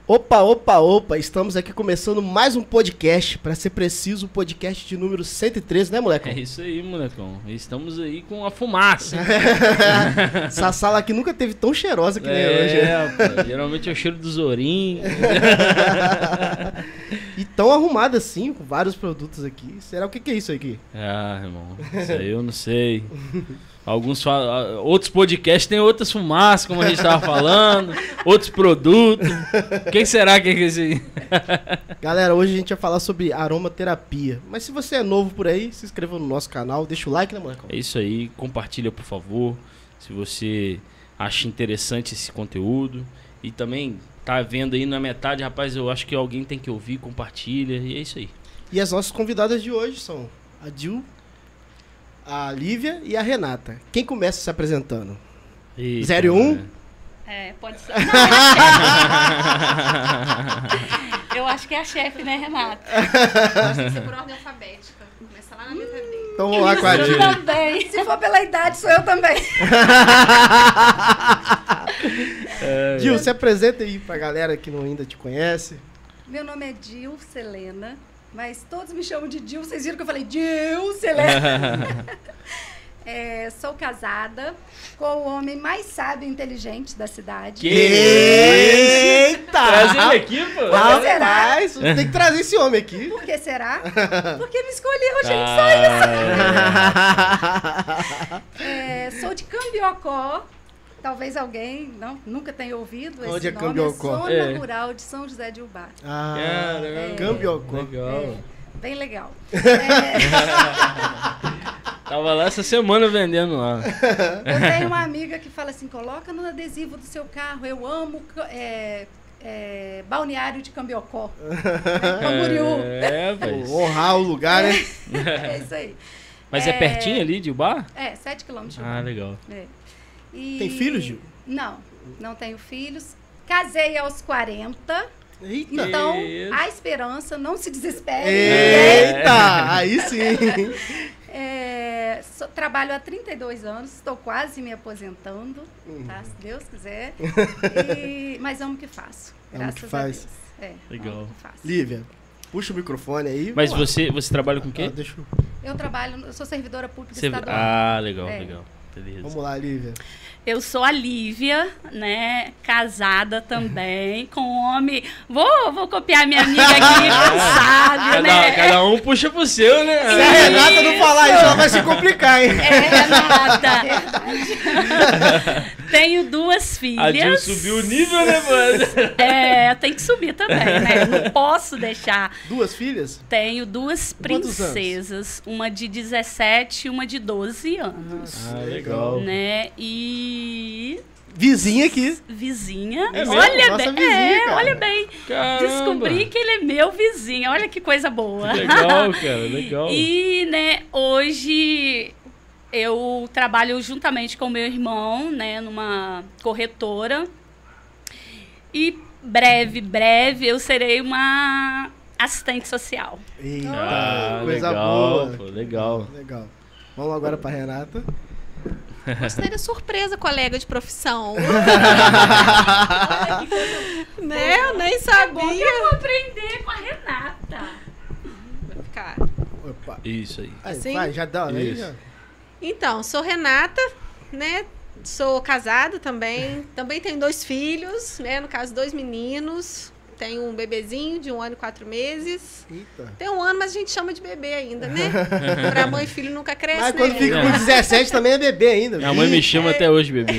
Opa, opa, opa, estamos aqui começando mais um podcast, para ser preciso, o podcast de número 113, né, molecão? É isso aí, molecão. Estamos aí com a fumaça. Essa sala aqui nunca teve tão cheirosa que nem hoje. Pô, geralmente é o cheiro do Zorim. E tão arrumada assim, com vários produtos aqui. Será o que é isso aqui? Ah, irmão, isso aí eu não sei. Alguns falam, outros podcasts têm outras fumaças, como a gente estava falando, outros produtos. Quem será que é esse aí? Galera, hoje a gente vai falar sobre aromaterapia. Mas se você é novo por aí, se inscreva no nosso canal, deixa o like, né, molecão? É isso aí, compartilha, por favor, se você acha interessante esse conteúdo. E também tá vendo aí na metade, rapaz, eu acho que alguém tem que ouvir, compartilha, e é isso aí. E as nossas convidadas de hoje são a Dil, a Lívia e a Renata. Quem começa se apresentando? Eita, 0 e 1? Pode ser. Não, eu acho que é a chefe, né, Renata? Acho que tem que ser por ordem alfabética. Começa lá na letra D. Então vamos lá com a Dil. Também. Se for pela idade, sou eu também. Dil, se apresenta aí pra galera que não ainda te conhece. Meu nome é Dil Selena, mas todos me chamam de Dil. Vocês viram que eu falei Dil Selena. Sou casada com o homem mais sábio e inteligente da cidade. Eita! Traz ele aqui, pô. Rapaz, tem que trazer esse homem aqui. Por que será? Porque me escolheu, gente, só isso. Sou de Cambiocó. Talvez alguém nunca tenha ouvido esse Onde é nome. Cambiocó? Zona Rural de São José de Ubá. Cambiocó. Legal. Bem legal. Tava lá essa semana vendendo lá. Eu tenho uma amiga que fala assim, coloca no adesivo do seu carro, eu amo balneário de Cambiocó. Camboriú. Mas... Honrar o lugar, né? É isso aí. Mas é pertinho ali de Ubá? 7 quilômetros. Ah, legal. Tem filhos, Gil? Não tenho filhos. Casei aos 40. Eita! Então, isso. a esperança, não se desespere. Eita! Aí sim! Trabalho há 32 anos, estou quase me aposentando, tá? Se Deus quiser. Mas amo o que faço. Graças a Deus. Legal. Amo o que faço. Lívia, puxa o microfone aí. Mas vamos lá. você trabalha com o quê? Deixa eu... Eu sou servidora pública estadual. Ah, legal, legal. Beleza. Vamos lá, Lívia. Eu sou a Lívia, né? Casada também, com um homem. Vou copiar minha amiga aqui, sabe, né? Cada um puxa pro seu, né? Se a Renata não falar isso, ela vai se complicar, hein? Renata. Tenho 2 filhas. A Dil subiu o nível, né, mano? Tem que subir também, né? Não posso deixar. 2 filhas? Tenho 2 Quantos princesas, uma de 17 e uma de 12 anos. Ah, legal. Né? E Vizinha aqui. vizinha. É mesmo? Olha Nossa bem, vizinha, cara. olha bem. Caramba. Descobri que ele é meu vizinho. Olha que coisa boa. Legal, cara, legal. E, né, hoje eu trabalho juntamente com meu irmão, né, numa corretora. E breve eu serei uma assistente social. Eita, coisa legal, boa. pô, legal. Legal. Vamos agora pra Renata. Gostei da surpresa, colega de profissão. Né? Eu nem sabia. Eu vou aprender com a Renata. Vai ficar. Opa. Isso aí. Aí, Assim? vai, já dá, né? Isso. Já. Então, sou Renata, né? Sou casada também. Também tenho 2 filhos, né? No caso, 2 meninos. Tenho um bebezinho de 1 ano e 4 meses. Eita. Tem 1 ano, mas a gente chama de bebê ainda, né? Pra mãe e filho nunca cresce, Mas né? quando fica com 17 também é bebê ainda. Minha mãe me chama até hoje, bebê.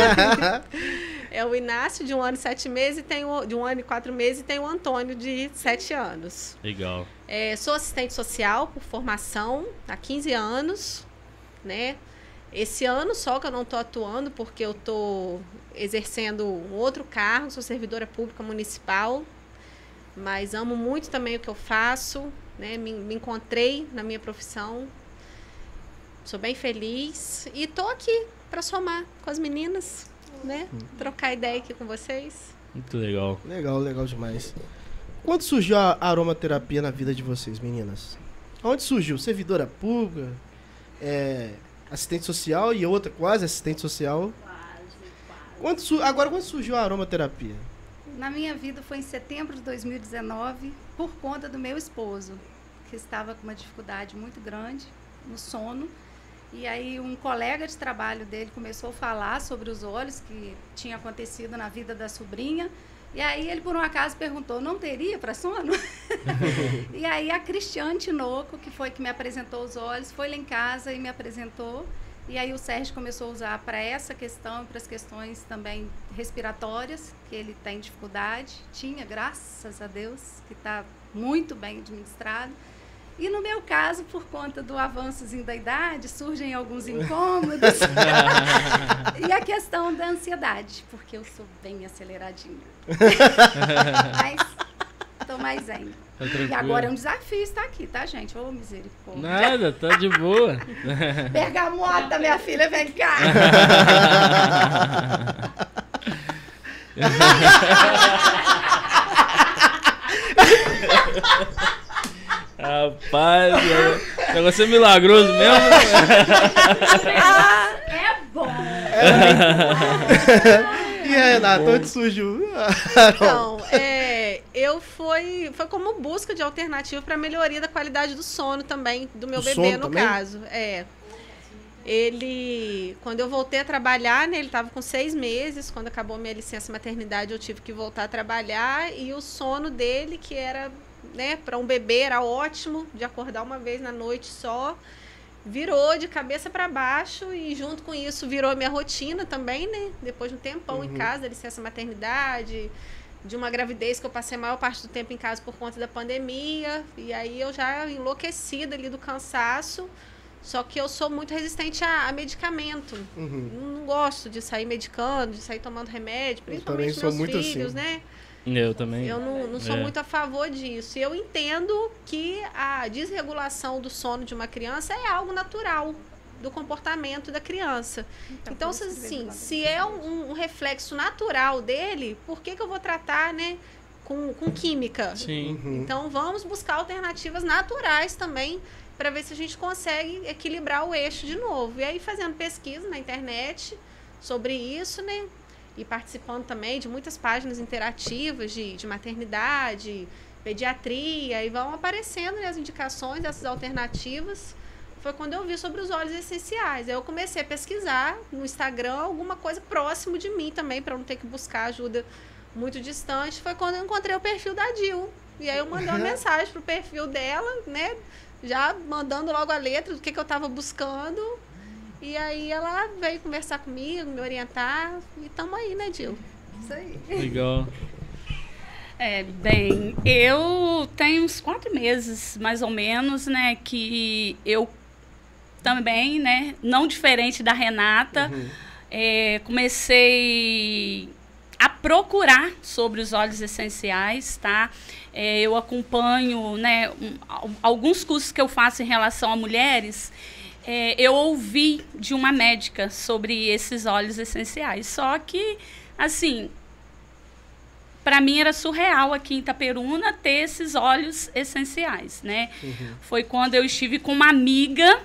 É o Inácio, de 1 ano e 7 meses, de 1 ano e 4 meses, e tem o Antônio, de 7 anos. Legal. Sou assistente social por formação há 15 anos, né? Esse ano só que eu não estou atuando, porque eu estou exercendo um outro cargo, sou servidora pública municipal, mas amo muito também o que eu faço, né? Me encontrei na minha profissão, sou bem feliz e estou aqui para somar com as meninas, né? Trocar ideia aqui com vocês. Muito legal. Legal demais. Quando surgiu a aromaterapia na vida de vocês, meninas? Onde surgiu? Servidora pública? Assistente social e outra quase assistente social? Agora, quando surgiu a aromaterapia? na minha vida foi em setembro de 2019, por conta do meu esposo, que estava com uma dificuldade muito grande no sono. E aí um colega de trabalho dele começou a falar sobre os olhos que tinha acontecido na vida da sobrinha. E aí ele, por um acaso, perguntou, não teria para sono? E aí a Cristiane Tinoco, que foi que me apresentou os olhos, foi lá em casa e me apresentou. E aí o Sérgio começou a usar para essa questão e para as questões também respiratórias, que ele tem dificuldade. Tinha, graças a Deus, que está muito bem administrado. E no meu caso, por conta do avançozinho da idade, surgem alguns incômodos. E a questão da ansiedade, porque eu sou bem aceleradinha. Mas estou mais zen. Tá E agora é um desafio estar aqui, tá, gente? Ô, misericórdia. Nada, tá de boa. Bergamota, minha filha, vem cá. Rapaz, o negócio é milagroso mesmo. É bom. E aí, Renato, onde surgiu? Então, foi como busca de alternativa para melhoria da qualidade do sono também, do meu Do bebê, sono no também? caso. Ele, quando eu voltei a trabalhar, né, ele estava com 6 meses, quando acabou minha licença maternidade, eu tive que voltar a trabalhar, e o sono dele, que era, né, para um bebê era ótimo, de acordar uma vez na noite só, virou de cabeça para baixo, e junto com isso virou minha rotina também, né, depois de um tempão em casa, licença maternidade, de uma gravidez que eu passei a maior parte do tempo em casa por conta da pandemia, e aí eu já enlouquecida ali do cansaço. Só que eu sou muito resistente a medicamento. Não gosto de sair medicando, de sair tomando remédio, principalmente sou meus muito filhos, assim. né? Eu também. Eu não sou muito a favor disso. E eu entendo que a desregulação do sono de uma criança é algo natural do comportamento da criança. Então assim, se é um reflexo natural dele, por que eu vou tratar, né, com química? Sim. Então vamos buscar alternativas naturais também, para ver se a gente consegue equilibrar o eixo de novo. E aí fazendo pesquisa na internet sobre isso, né? E participando também de muitas páginas interativas de maternidade, pediatria, e vão aparecendo, né, as indicações dessas alternativas. Foi quando eu vi sobre os óleos essenciais. Aí eu comecei a pesquisar no Instagram alguma coisa próximo de mim também, para não ter que buscar ajuda muito distante. Foi quando eu encontrei o perfil da Dil. E aí eu mandei uma mensagem pro perfil dela, né? Já mandando logo a letra do que eu estava buscando. E aí ela veio conversar comigo, me orientar. E estamos aí, né, Dil? Isso aí. Legal. Bem, eu tenho uns 4 meses, mais ou menos, né, que eu também, né, não diferente da Renata, comecei a procurar sobre os óleos essenciais, tá? Eu acompanho, né, alguns cursos que eu faço em relação a mulheres. Eu ouvi de uma médica sobre esses óleos essenciais. Só que, assim, para mim era surreal aqui em Itaperuna ter esses óleos essenciais, né? Foi quando eu estive com uma amiga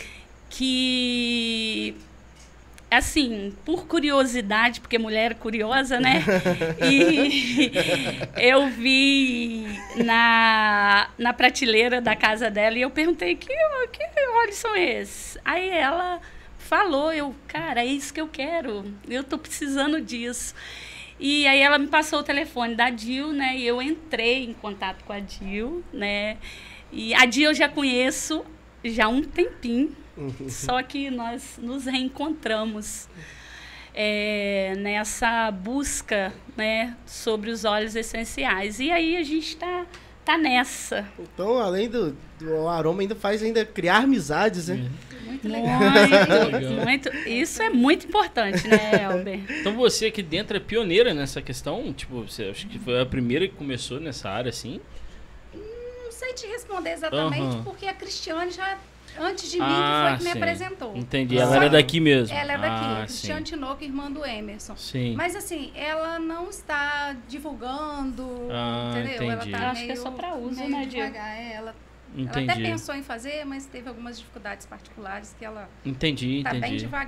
que, assim, por curiosidade, porque mulher é curiosa, né? E eu vi na prateleira da casa dela e eu perguntei, que óleos são esses? Aí ela falou, cara, é isso que eu quero, eu tô precisando disso. E aí ela me passou o telefone da Dil, né? E eu entrei em contato com a Dil, né? E a Dil eu já conheço já há um tempinho. Só que nós nos reencontramos nessa busca, né, sobre os óleos essenciais. E aí a gente tá nessa. Então, além do aroma, ainda faz criar amizades, né? Muito legal. Muito. Isso é muito importante, né, Elber? Então você aqui dentro é pioneira nessa questão? Tipo, você acha que foi a primeira que começou nessa área, assim? Não sei te responder exatamente, porque a Cristiane já... Antes de mim, que foi que me apresentou. Entendi, ela era daqui mesmo. Ela é daqui, Cristiane Tinoco, irmã do Emerson. Sim. Mas assim, ela não está divulgando, entendeu? Entendi. Ela tá Acho que é só para uso, meio né, Dil? devagar. Ela Entendi. até pensou em fazer, mas teve algumas dificuldades particulares que ela Entendi. tá bem devagar.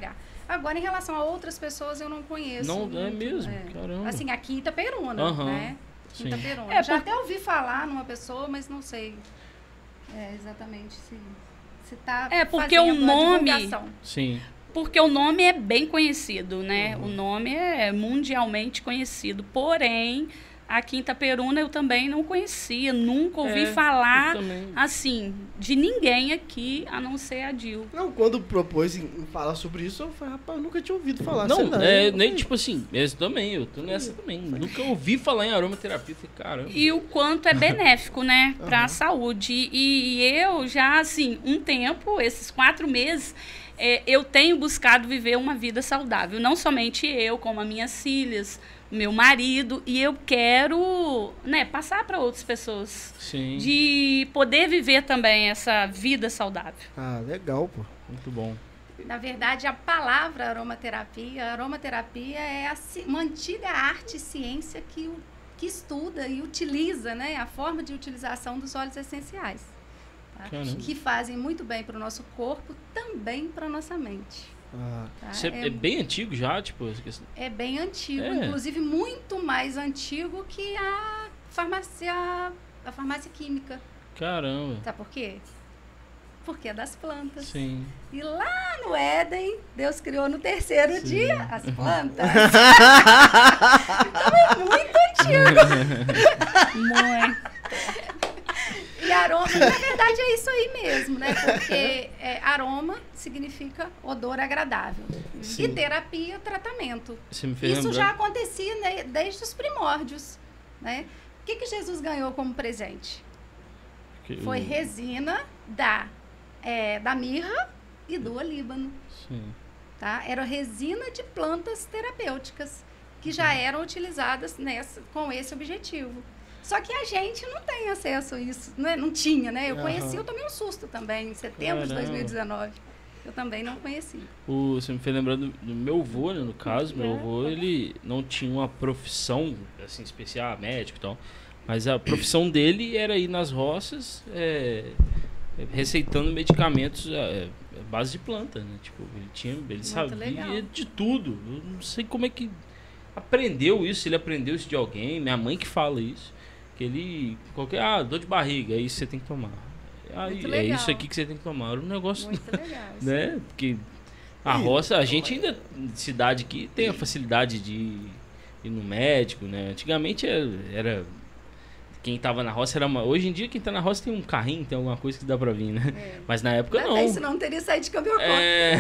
Agora, em relação a outras pessoas, eu não conheço. Não, muito, é mesmo? Caramba. Assim, aqui em Itaperuna, Aham, né? sim. Itaperuna. É, Já porque- até ouvi falar numa pessoa, mas não sei exatamente se tá É, porque fazendo o a nome- divulgação. Sim. Porque o nome é bem conhecido, né? O nome é mundialmente conhecido. Porém, aqui em Itaperuna eu também não conhecia, nunca ouvi falar, eu também. assim, de ninguém aqui, a não ser a Dil. Não, quando propôs em falar sobre isso, eu falei, rapaz, eu nunca tinha ouvido falar. Não, sei lá, é, eu nem falei, tipo assim, esse também, eu tô nessa também. Nunca ouvi falar em aromaterapia, falei, caramba. E o quanto é benéfico, né, para Aham. a saúde. E eu já, assim, um tempo, esses 4 meses, eu tenho buscado viver uma vida saudável. Não somente eu, como as minhas filhas, o meu marido. E eu quero, né, passar para outras pessoas. Sim, De poder viver também essa vida saudável. Ah, legal, pô. muito bom. Na verdade, a palavra aromaterapia é uma antiga arte e ciência que estuda e utiliza, né, a forma de utilização dos óleos essenciais. Tá? Caramba. Que fazem muito bem para o nosso corpo, também para a nossa mente. Ah, Tá? Isso é bem antigo já, tipo, essa questão. É bem antigo, É. inclusive muito mais antigo que a farmácia química. Caramba. Sabe por quê? Porque é das plantas. Sim. E lá no Éden, Deus criou no 3º dia as plantas. Então é muito antigo. Muito. E aroma, na verdade, é isso aí mesmo, né? Porque aroma significa odor agradável. Sim. E terapia, tratamento. Você me fez Isso lembrar. já acontecia, né, desde os primórdios, né? O que Jesus ganhou como presente? que Foi o- resina da mirra e do olíbano, Sim. tá? Era resina de plantas terapêuticas que já eram utilizadas com esse objetivo. Só que a gente não tem acesso a isso, né? Não tinha, né? Eu conheci, Aham. eu tomei um susto também, em setembro de Caramba. 2019. Eu também não conheci. Você me fez lembrar do meu avô, né, no caso. Meu avô, ele não tinha uma profissão, assim, especial, médico e tal. Mas a profissão dele era ir nas roças, receitando medicamentos à base de planta, né? Tipo, ele sabia legal. de tudo. Eu não sei como é que aprendeu isso, se ele aprendeu isso de alguém. Minha mãe que fala isso. Que ele, dor de barriga, é isso que você tem que tomar. Aí, Muito é legal. isso aqui que você tem que tomar. Era um negócio, Muito legal. isso. né? Porque a roça, a gente ainda, cidade aqui, tem a facilidade de ir no médico, né? Antigamente era quem tava na roça era hoje em dia quem tá na roça tem um carrinho, tem alguma coisa que dá pra vir, né? É. Mas na época Até não. isso não teria saído de Cambiocó. É.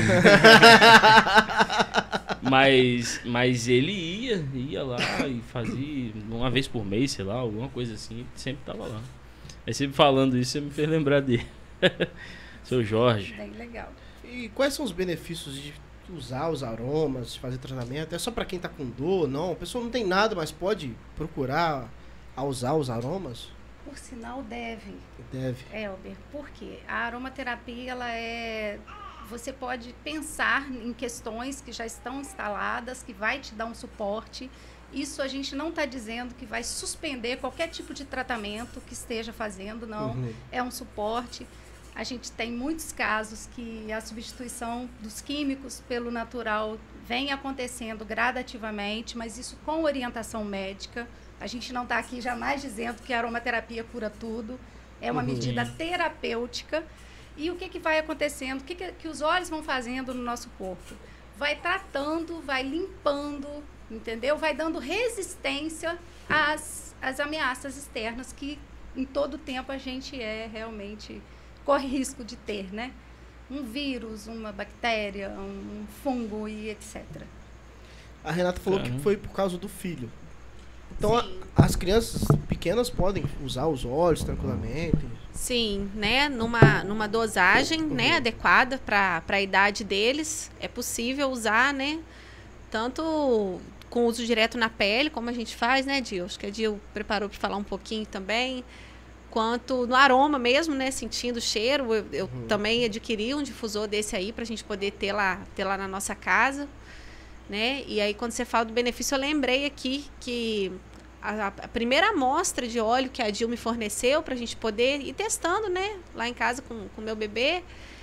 mas ele ia lá e fazia uma vez por mês, sei lá, alguma coisa assim, ele sempre tava lá. Aí sempre falando isso, você me fez lembrar dele. Seu Jorge. Bem legal. E quais são os benefícios de usar os aromas, de fazer tratamento? É só pra quem tá com dor, não? A pessoa não tem nada, mas pode procurar a usar os aromas? Por sinal, deve. Deve. Elber, por quê? A aromaterapia, você pode pensar em questões que já estão instaladas, que vai te dar um suporte. Isso a gente não está dizendo que vai suspender qualquer tipo de tratamento que esteja fazendo, não. Uhum. É um suporte. A gente tem muitos casos que a substituição dos químicos pelo natural vem acontecendo gradativamente, mas isso com orientação médica. A gente não está aqui jamais dizendo que a aromaterapia cura tudo. É uma medida terapêutica. E o que vai acontecendo? O que os óleos vão fazendo no nosso corpo? Vai tratando, vai limpando, entendeu? Vai dando resistência às ameaças externas que em todo tempo a gente realmente corre risco de ter, né? Um vírus, uma bactéria, um fungo e etc. A Renata falou Caramba. que foi por causa do filho. Então Sim. as crianças pequenas podem usar os óleos tranquilamente. Sim, né? Numa dosagem, né, adequada para a idade deles, é possível usar, né? Tanto com uso direto na pele, como a gente faz, né, Dil? Acho que a Dil preparou para falar um pouquinho também. Quanto no aroma mesmo, né? Sentindo o cheiro. Eu também adquiri um difusor desse aí para a gente poder ter lá na nossa casa, né? E aí, quando você fala do benefício, eu lembrei aqui que a primeira amostra de óleo que a Dil me forneceu para a gente poder ir testando, né? Lá em casa com o meu bebê.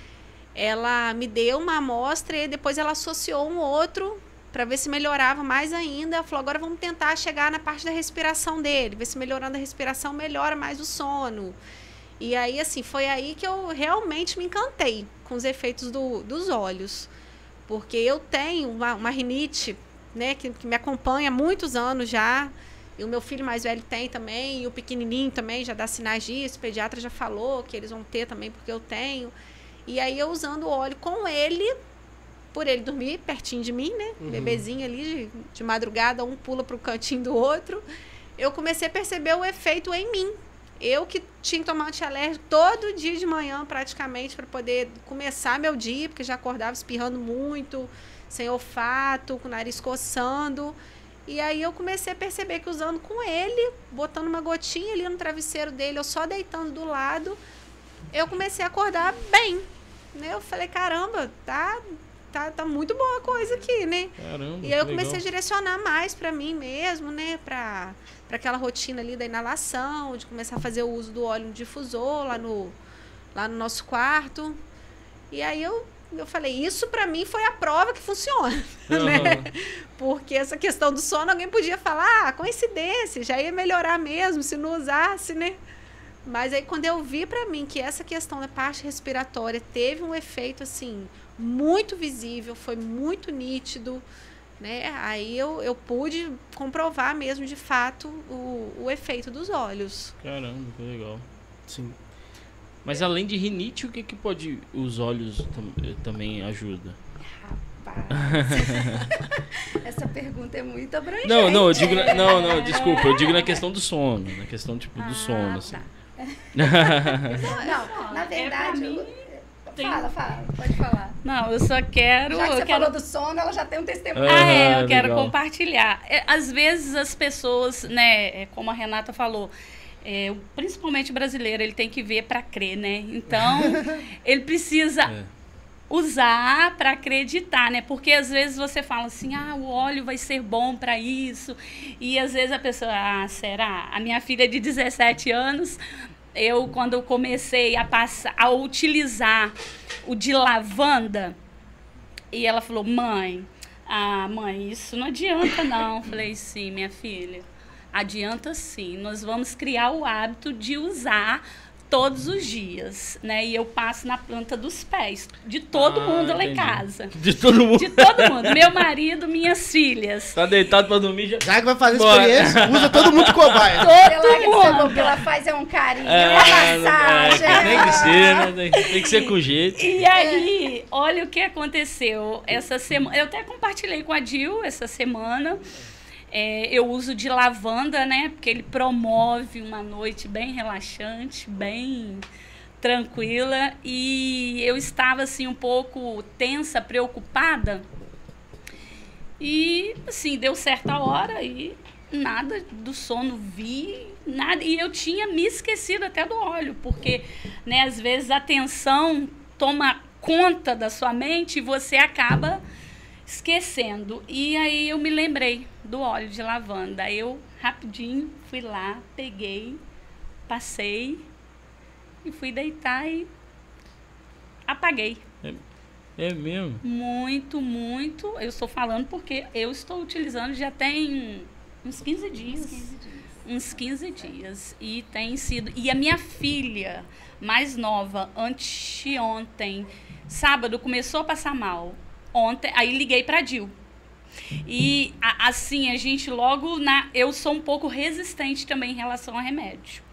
ela me deu uma amostra e depois ela associou um outro para ver se melhorava mais ainda. Ela falou, agora vamos tentar chegar na parte da respiração dele, ver se melhorando a respiração melhora mais o sono. E aí, assim, foi aí que eu realmente me encantei com os efeitos dos olhos. Porque eu tenho uma rinite, né, que me acompanha há muitos anos já. E o meu filho mais velho tem também, e o pequenininho também já dá sinais disso. O pediatra já falou que eles vão ter também, porque eu tenho. E aí, eu usando o óleo com ele, por ele dormir pertinho de mim, né? Bebezinho ali, de madrugada, um pula para o cantinho do outro. Eu comecei a perceber o efeito em mim. Eu que tinha que tomar antialérgico todo dia de manhã, praticamente, para poder começar meu dia, porque já acordava espirrando muito, sem olfato, com o nariz coçando. E aí eu comecei a perceber que usando com ele, botando uma gotinha ali no travesseiro dele, eu só deitando do lado, eu comecei a acordar bem. Né? Eu falei, caramba, tá muito boa a coisa aqui, né? Caramba, e aí eu comecei a direcionar mais para mim mesmo, né? Para aquela rotina ali da inalação, de começar a fazer o uso do óleo no difusor lá no nosso quarto. E aí eu falei, isso para mim foi a prova que funciona, né? Porque essa questão do sono, alguém podia falar, coincidência, já ia melhorar mesmo se não usasse, né? Mas aí quando eu vi para mim que essa questão da parte respiratória teve um efeito assim muito visível, foi muito nítido, né? Aí eu pude comprovar mesmo de fato o efeito dos olhos. Caramba, que legal. Sim. Mas além de rinite, o que pode os olhos também ajuda? Rapaz, essa pergunta é muito abrangente. Não, eu digo desculpa, eu digo na questão do sono, na questão tipo do sono, assim. Tá. Não, na verdade, fala, pode falar. Não, eu só quero... Já que você falou do sono, ela já tem um testemunho. Eu quero legal. compartilhar. Às vezes as pessoas, né, como a Renata falou, principalmente o brasileiro, ele tem que ver para crer, né? Então, ele precisa usar para acreditar, né? Porque às vezes você fala assim, o óleo vai ser bom para isso. E às vezes a pessoa, será? A minha filha de 17 anos, quando eu comecei a utilizar o de lavanda, e ela falou, mãe, isso não adianta não. Eu falei, sim, minha filha, adianta sim. Nós vamos criar o hábito de usar todos os dias, né? E eu passo na planta dos pés de todo mundo lá em casa. De todo mundo? De todo mundo. Meu marido, minhas filhas. Tá deitado pra dormir já. Já que vai fazer experiência, usa todo mundo de cobaia. O que ela faz é um carinho, uma massagem. Tem que ser, né? Tem que ser com jeito. E aí, olha o que aconteceu essa semana. Eu até compartilhei com a Dil essa semana. Eu uso de lavanda, né? Porque ele promove uma noite bem relaxante, bem tranquila. E eu estava, assim, um pouco tensa, preocupada. E, assim, deu certa hora e nada do sono nada. E eu tinha me esquecido até do óleo, porque, né, às vezes a tensão toma conta da sua mente e você acaba esquecendo. E aí eu me lembrei do óleo de lavanda. Eu rapidinho fui lá, peguei, passei e fui deitar e apaguei. É mesmo? Muito, muito. Eu estou falando porque eu estou utilizando já tem uns 15 dias. Uns 15 dias. E tem sido... E a minha filha mais nova, anteontem, sábado, começou a passar mal. Ontem, aí liguei pra Dil. E assim, a gente logo... Eu sou um pouco resistente também em relação a remédio.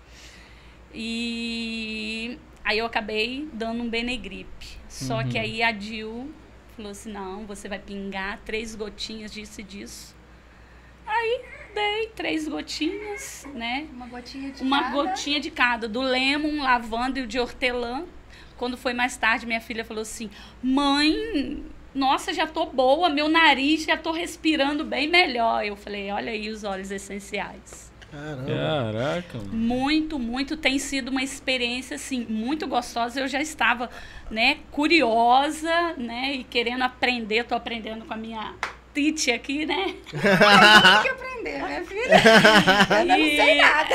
E aí eu acabei dando um Benegripe. Só que aí a Dil falou assim, não, você vai pingar 3 gotinhas disso e disso. Aí dei 3 gotinhas, né? Uma gotinha de cada. Do lemon, lavanda e o de hortelã. Quando foi mais tarde, minha filha falou assim, mãe... Nossa, já tô boa, meu nariz, já tô respirando bem melhor. Eu falei, olha aí os óleos essenciais. Caramba. Caraca, mano. Muito, muito. Tem sido uma experiência, assim, muito gostosa. Eu já estava, né, curiosa, né, e querendo aprender. Tô aprendendo com a minha Titi aqui, né? Tem que aprender, minha filha. Eu não sei nada.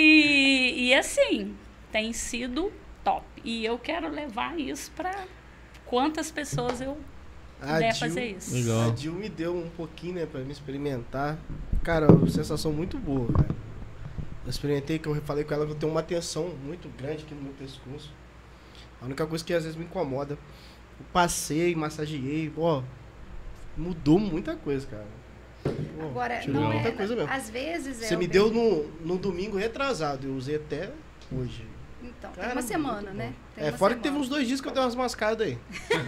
E assim, tem sido top. E eu quero levar isso para quantas pessoas eu puder fazer isso. Legal. A Dil me deu um pouquinho, né, pra me experimentar. Cara, uma sensação muito boa, cara. Eu experimentei, que eu falei com ela que eu tenho uma tensão muito grande aqui no meu pescoço. A única coisa que às vezes me incomoda. Eu passei, massageei, ó, mudou muita coisa, cara. Pô, Agora, tirou não muita é, coisa mesmo. às vezes Você é me o deu no domingo retrasado, eu usei até hoje. Então, tem Cara, uma semana, muito né? bom. Tem É, uma fora que teve semana. uns 2 dias que eu dei umas mascadas aí.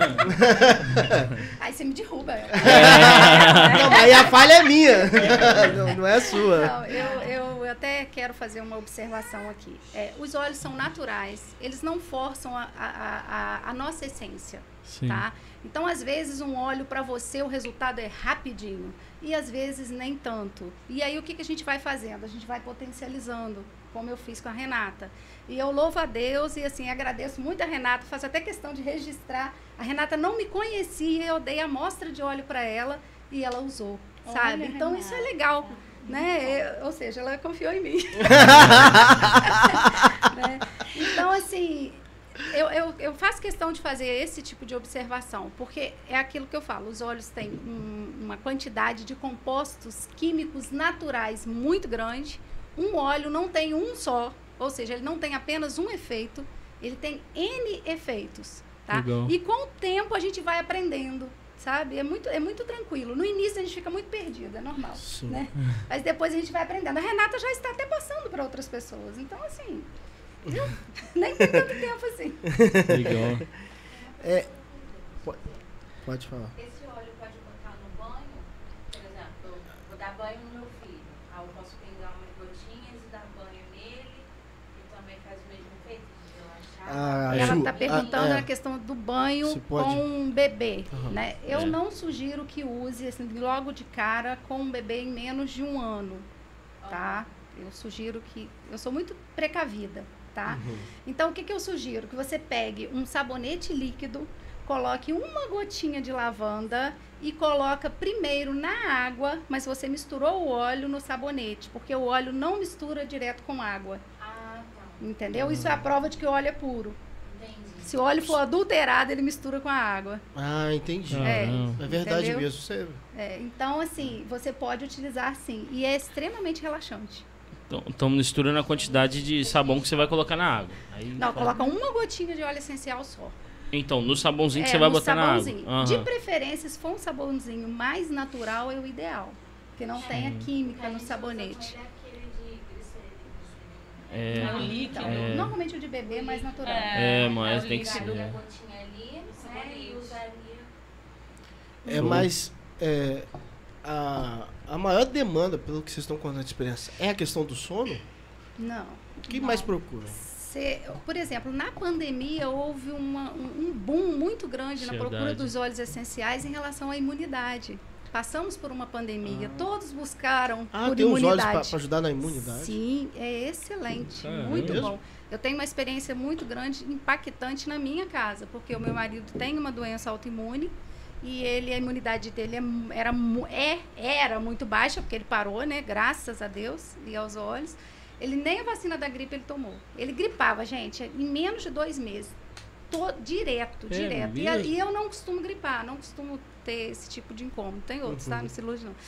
Aí você me derruba. Não, mas aí a falha é minha, não é sua. Não, eu até quero fazer uma observação aqui. Os óleos são naturais, eles não forçam a nossa essência, Sim. tá? Então, às vezes, um óleo para você, o resultado é rapidinho. E, às vezes, nem tanto. E aí, o que a gente vai fazendo? A gente vai potencializando, como eu fiz com a Renata. E eu louvo a Deus e, assim, agradeço muito a Renata. Faço até questão de registrar. A Renata não me conhecia, eu dei a amostra de óleo para ela e ela usou, sabe? Olha, Então, Renata. isso é legal. Né? Ou seja, ela confiou em mim. Né? Então, assim, eu faço questão de fazer esse tipo de observação, porque é aquilo que eu falo, os óleos têm uma quantidade de compostos químicos naturais muito grande. Um óleo não tem um só, ou seja, ele não tem apenas um efeito, ele tem N efeitos, tá? Legal. E com o tempo a gente vai aprendendo, sabe? É muito tranquilo. No início a gente fica muito perdido, é normal, Sim. né? Mas depois a gente vai aprendendo. A Renata já está até passando para outras pessoas, então assim, viu? Nem tem tanto tempo assim. Legal. Pode falar. Esse óleo pode botar no banho, por exemplo, eu vou dar banho no meu filho. Aí eu posso pingar umas gotinhas e dar banho nele, e também faz o mesmo efeito de relaxar. Ela Ju, está perguntando é. a questão do banho Se pode. com um bebê, Aham. né? Eu É. não sugiro que use assim, logo de cara com um bebê em menos de 1 ano, tá? Eu sugiro que... Eu sou muito precavida, tá? Uhum. Então, o que eu sugiro? Que você pegue um sabonete líquido, coloque uma gotinha de lavanda e coloca primeiro na água, mas você misturou o óleo no sabonete, porque o óleo não mistura direto com água, Ah, tá. entendeu? Isso é a prova de que o óleo é puro. Entendi. Se o óleo for adulterado, ele mistura com a água. Ah, entendi. Caramba. É verdade Entendeu? mesmo. Você... Então, assim, você pode utilizar sim. E é extremamente relaxante. Então misturando a quantidade de sabão que você vai colocar na água. Aí, Não, coloca uma gotinha de óleo essencial só. Então, no sabãozinho que você vai no botar sabãozinho. na água. De Aham. preferência, se for um sabãozinho mais natural, é o ideal. Porque não tenha química no sabonete. Ele é aquele de glicerina. É, É o líquido. Então, normalmente o de bebê é mais natural. mas é o tem que líquido. ser. Jogaria a gotinha ali, né, e usaria... É mais... a maior demanda, pelo que vocês estão contando de experiência, é a questão do sono? Não. O que mais procura? Por exemplo, na pandemia houve um boom muito grande na procura Verdade. dos óleos essenciais em relação à imunidade. Passamos por uma pandemia, todos buscaram por tem uns imunidade. olhos para ajudar na imunidade? Sim, é excelente, Caramba. muito Mesmo? bom. Eu tenho uma experiência muito grande, impactante na minha casa, porque o meu marido tem uma doença autoimune e a imunidade dele era muito baixa, porque ele parou, né? Graças a Deus e aos olhos. Ele nem a vacina da gripe ele tomou. Ele gripava, gente, em menos de 2 meses. Direto. mesmo? E eu não costumo gripar, não costumo ter esse tipo de incômodo. Tem outros, tá? Não se ilude, não.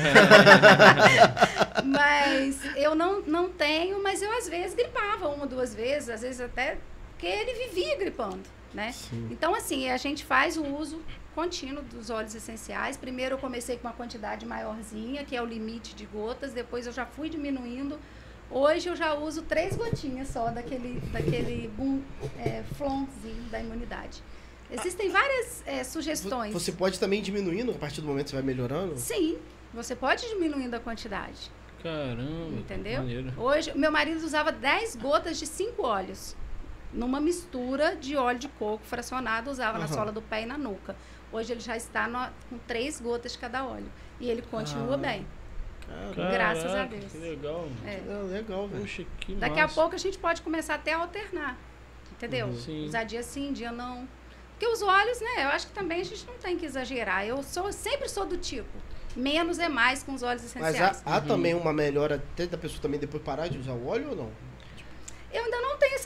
Mas eu não tenho, mas eu às vezes gripava 1 ou 2 vezes, às vezes até porque ele vivia gripando, né? Sim. Então, assim, a gente faz o uso contínuo dos óleos essenciais. Primeiro eu comecei com uma quantidade maiorzinha, que é o limite de gotas, depois eu já fui diminuindo. Hoje eu já uso 3 gotinhas só daquele flonzinho da imunidade. Existem várias sugestões. Você pode também ir diminuindo a partir do momento que você vai melhorando? Sim, você pode ir diminuindo a quantidade, Caramba. entendeu? Maneiro. Hoje, meu marido usava 10 gotas de 5 óleos, numa mistura de óleo de coco fracionado, usava na Aham. sola do pé e na nuca. Hoje ele já está com 3 gotas de cada óleo. E ele continua bem. Cara, Graças a Caraca, Deus. Que legal. legal, velho. Poxa, que Daqui a massa. pouco a gente pode começar até a alternar, entendeu? Sim. Usar dia sim, dia não. Porque os óleos, né, eu acho que também a gente não tem que exagerar. Sempre sou do tipo, menos é mais com os óleos Mas essenciais. há também uma melhora até da pessoa também depois parar de usar o óleo ou não? Eu ainda não tenho essa experiência.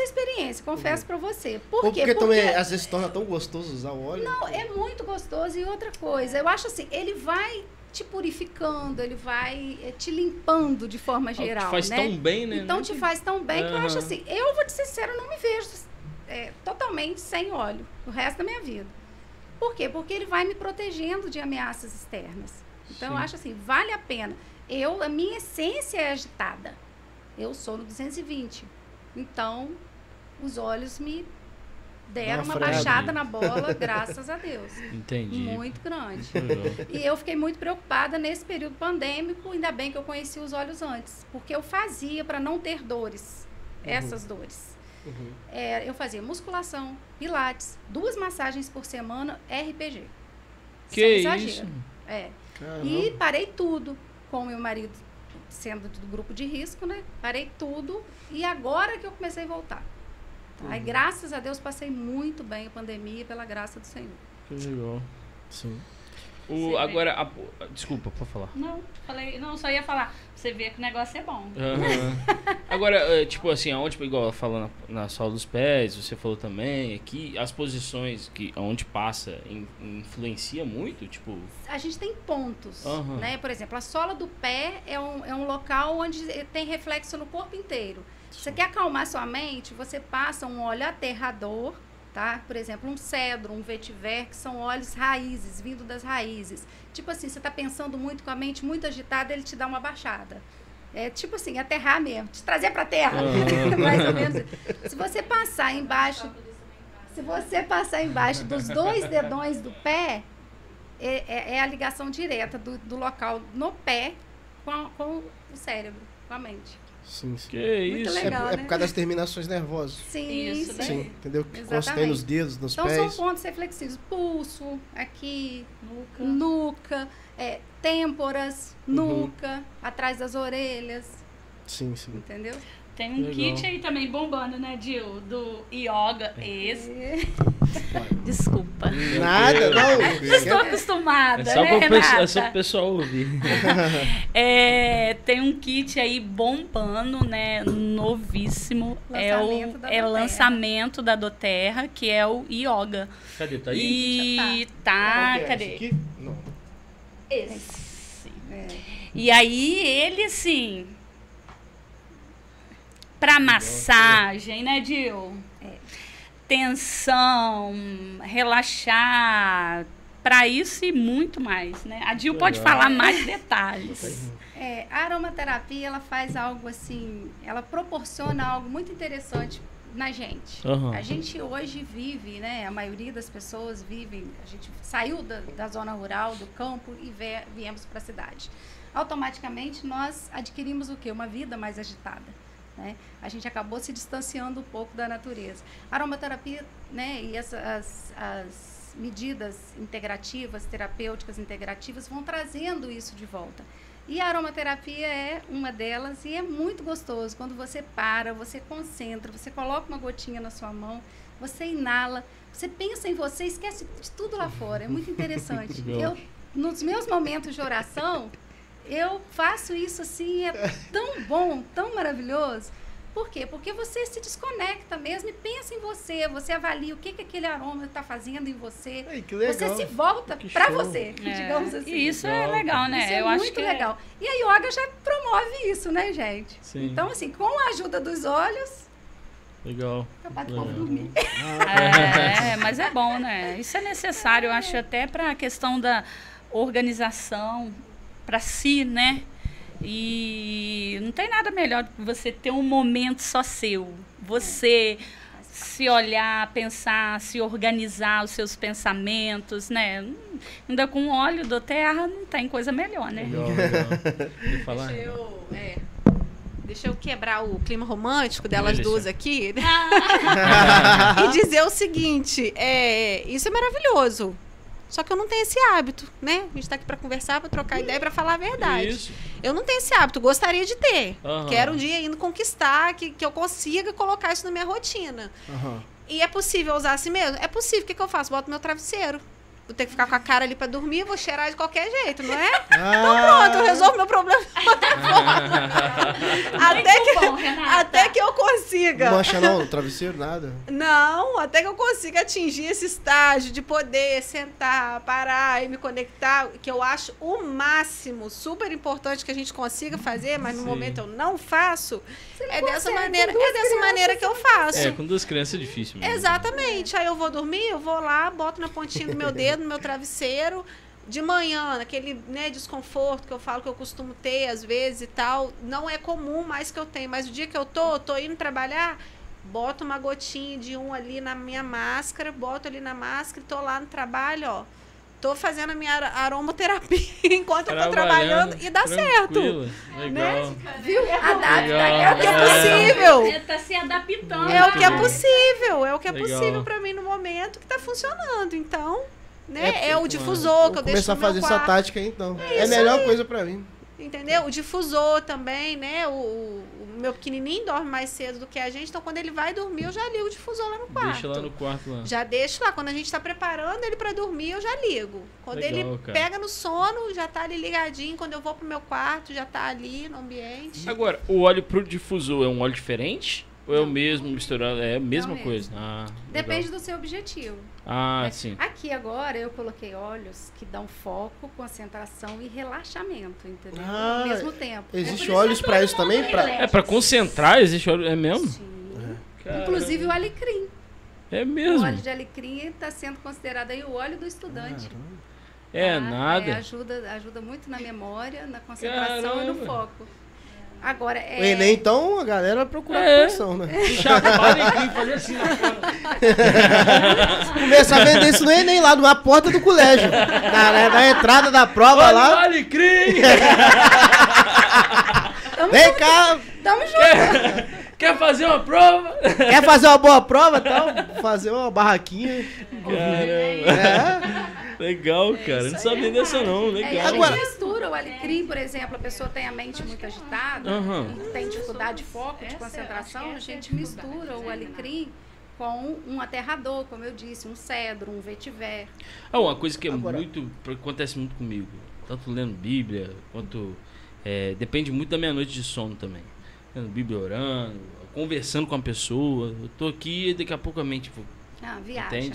experiência, confesso pra você. Por quê? Porque também, às vezes, se torna tão gostoso usar o óleo. Não, é muito gostoso. E outra coisa, eu acho assim, ele vai te purificando, ele vai te limpando de forma geral, te faz né? tão bem, né? Então te faz tão bem que eu acho Aham. assim, eu vou te ser sincera, eu não me vejo totalmente sem óleo o resto da minha vida. Por quê? Porque ele vai me protegendo de ameaças externas. Então eu Sim. acho assim, vale a pena. A minha essência é agitada. Eu sou no 220. Então, os olhos me deram uma freada. baixada na bola, graças a Deus. Entendi. Muito grande. Legal. E eu fiquei muito preocupada nesse período pandêmico, ainda bem que eu conheci os olhos antes, porque eu fazia para não ter dores, essas dores. Uhum. Eu fazia musculação, pilates, 2 massagens por semana, RPG. Que Sem isso? exagero. Caramba. E parei tudo, com meu marido sendo do grupo de risco, né? Parei tudo e agora que eu comecei a voltar. Tá? E graças a Deus passei muito bem a pandemia, pela graça do Senhor. Que legal. Sim. Você Agora, desculpa, pode falar. Não, só ia falar. Você vê que o negócio é bom. Aham. Agora, tipo assim, aonde, igual falando na sola dos pés, você falou também, aqui, as posições aonde passa influencia muito, tipo... A gente tem pontos, Aham. né? Por exemplo, a sola do pé é um local onde tem reflexo no corpo inteiro. Você quer acalmar sua mente, você passa um óleo aterrador, tá? Por exemplo, um cedro, um vetiver, que são óleos raízes, vindo das raízes. Tipo assim, você está pensando muito com a mente muito agitada, ele te dá uma baixada. É tipo assim, aterrar mesmo, te trazer para a terra, mais ou menos. Se você passar embaixo dos 2 dedões do pé, é a ligação direta do local no pé com o cérebro, com a mente. Sim, sim. Que Muito isso? legal. É né? por causa das terminações nervosas. Sim, Isso, sim. Sim, entendeu? Que Exatamente. constém nos dedos, nos Então pés. são pontos reflexivos. Pulso, aqui, nuca, têmporas, nuca, atrás das orelhas, Sim, sim. entendeu? Tem um Legal. kit aí também bombando, né, Dil? Do yoga. Desculpa. Nada, não. Não estou acostumada, É só, né, é só Renata? pro pessoal ouvir. Tem um kit aí bombando, né? Novíssimo. Lançamento da É o doTERRA. lançamento da doTERRA, que é o yoga. Cadê? Tá aí? E Qual tá, que é? cadê? Esse aqui? Não. Esse. É. E aí ele, assim, pra massagem, né, Dil? Tensão, relaxar, pra isso e muito mais, né? A Dil pode Legal. falar mais detalhes. A aromaterapia, ela faz algo assim, ela proporciona algo muito interessante na gente. Aham. A gente hoje vive, né? A maioria das pessoas vivem, a gente saiu da zona rural, do campo e viemos para a cidade. Automaticamente nós adquirimos o quê? Uma vida mais agitada. Né? A gente acabou se distanciando um pouco da natureza. A aromaterapia, né? E as medidas integrativas, terapêuticas integrativas vão trazendo isso de volta. E a aromaterapia é uma delas e é muito gostoso. Quando você para, você concentra, você coloca uma gotinha na sua mão, você inala, você pensa em você, esquece de tudo lá fora. É muito interessante. Legal. Nos meus momentos de oração, eu faço isso assim, é tão bom, tão maravilhoso. Por quê? Porque você se desconecta mesmo e pensa em você, você avalia o que aquele aroma está fazendo em você. Ai, que legal. Você se volta Que para show. você, digamos assim. E isso é legal, né? Isso é Eu muito acho que legal. E a yoga já promove isso, né, gente? Sim. Então, assim, com a ajuda dos olhos, Legal. capaz do povo Legal. dormir. Mas é bom, né? Isso é necessário, eu acho, até para a questão da organização para si, né? E não tem nada melhor do que você ter um momento só seu. Você se olhar, pensar, se organizar os seus pensamentos, né? Ainda com óleo doTERRA não tem coisa melhor, né? Legal, legal. Quer falar? Deixa eu quebrar o clima romântico delas Delícia. duas aqui e dizer o seguinte, isso é maravilhoso. Só que eu não tenho esse hábito, né? A gente tá aqui para conversar, para trocar ideia, para falar a verdade. Isso. Eu não tenho esse hábito, gostaria de ter. Aham. Quero um dia indo conquistar, que eu consiga colocar isso na minha rotina. Aham. E é possível usar assim mesmo? É possível. O que eu faço? Boto meu travesseiro. vou ter que ficar com a cara ali pra dormir, vou cheirar de qualquer jeito, não é? Então pronto, eu resolvo meu problema de outra forma. Até que eu consiga. Não mancha não, no travesseiro, nada. Não, até que eu consiga atingir esse estágio de poder sentar, parar e me conectar, que eu acho o máximo, super importante que a gente consiga fazer, mas no momento eu não faço. É dessa maneira que eu faço. Com 2 crianças é difícil mesmo. Exatamente. Aí eu vou dormir, eu vou lá, boto na pontinha do meu dedo, no meu travesseiro. De manhã, naquele desconforto que eu falo que eu costumo ter às vezes e tal, não é comum mais que eu tenho, mas o dia que eu tô indo trabalhar, boto uma gotinha de ali na minha máscara, boto ali na máscara e tô lá no trabalho, ó. Tô fazendo a minha aromaterapia enquanto eu tô trabalhando e dá certo. Legal. Né? Viu? Adapta. É o que é possível. Você tá se adaptando. É o que é possível. É o que é Legal. possível pra mim no momento que tá funcionando. Então, né? É o difusor que eu deixo começar no a fazer meu essa quarto. tática aí, então. É a isso melhor aí. coisa pra mim. Entendeu? O difusor também, né? O meu pequenininho dorme mais cedo do que a gente, então quando ele vai dormir, eu já ligo o difusor lá no quarto. Deixa lá no quarto lá. Já deixo lá. Quando a gente tá preparando ele pra dormir, eu já ligo. Quando Legal, ele cara. pega no sono, já tá ali ligadinho. Quando eu vou pro meu quarto, já tá ali no ambiente. Agora, o óleo pro difusor é um óleo diferente? Ou é o mesmo misturado? É a mesma Não coisa? mesmo. Ah, Depende legal. do seu objetivo. Ah, né? sim. Aqui agora eu coloquei óleos que dão foco, concentração e relaxamento, entendeu? Ah, Ao mesmo tempo. Existe óleos pra isso também? É pra concentrar, existe óleo. É mesmo? Sim. Caramba. Inclusive o alecrim. É O mesmo? óleo de alecrim está sendo considerado aí o óleo do estudante. É tá? nada. Ajuda muito na memória, na concentração e no Caramba. foco. Agora, O Enem, então, a galera procura É. atenção, né? Chapar alecrim, fazer assim na cara. Começar a vender isso no Enem, lá numa porta do colégio. Na entrada da prova Olha o lá. alecrim! Vem cá, Tamo junto. Quer fazer uma prova? quer fazer uma boa prova? Então, fazer uma barraquinha. Caramba. É. Legal, cara. Não sabia dessa não. É, Legal. a gente Agora- mistura o alecrim, por exemplo, a pessoa tem a mente muito agitada, Aham. e tem dificuldade de foco, de concentração, a gente mistura o alecrim com um aterrador, como eu disse, um cedro, um vetiver. Ah, uma coisa que é Agora- acontece muito comigo, tanto lendo Bíblia, quanto depende muito da minha noite de sono também. Lendo Bíblia, orando, conversando com a pessoa. Eu tô aqui e daqui a pouco a mente, Ah, viaja. entende?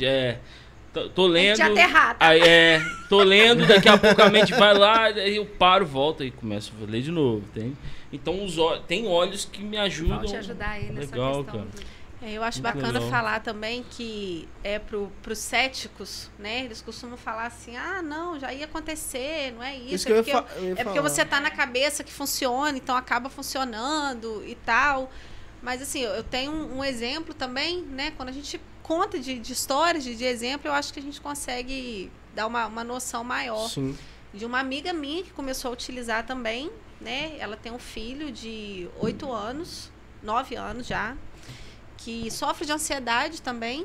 Tô lendo. Te aterrar, tá? Aí, tô lendo, daqui a pouco a mente vai lá, aí eu paro, volto e começo a ler de novo, entende? Então tem olhos que me ajudam. Vão te ajudar aí nessa Legal, questão. cara. Eu acho Muito bacana legal. falar também que pros céticos, né? Eles costumam falar assim, não, já ia acontecer, não é isso. Isso que eu ia porque eu ia porque falar. você tá na cabeça que funciona, então acaba funcionando e tal. Mas assim, eu tenho um exemplo também, né? Quando a gente conta de histórias, de exemplo, eu acho que a gente consegue dar uma noção maior. Sim. De uma amiga minha que começou a utilizar também, né? Ela tem um filho de 8 anos, 9 anos já, que sofre de ansiedade também.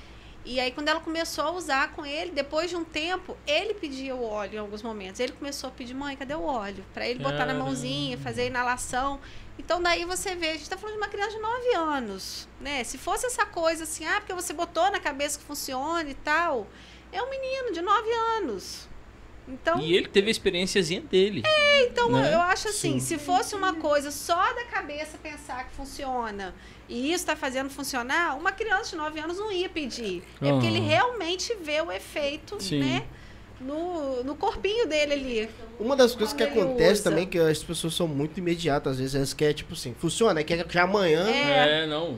E aí, quando ela começou a usar com ele, depois de um tempo, ele pedia o óleo em alguns momentos. Ele começou a pedir, mãe, cadê o óleo? Para ele botar na mãozinha, fazer a inalação. Então, daí você vê, a gente está falando de uma criança de 9 anos, né? Se fosse essa coisa assim, porque você botou na cabeça que funciona e tal, é um menino de 9 anos. Então, E ele teve a experiênciazinha dele. então né? eu acho assim, Sim. se fosse uma coisa só da cabeça pensar que funciona e isso está fazendo funcionar, uma criança de 9 anos não ia pedir. É porque ele realmente vê o efeito, Sim. né? No corpinho dele ali. Uma das coisas que Quando ele acontece usa. também, que as pessoas são muito imediatas, às vezes elas querem, tipo assim, funciona, quer já amanhã Não.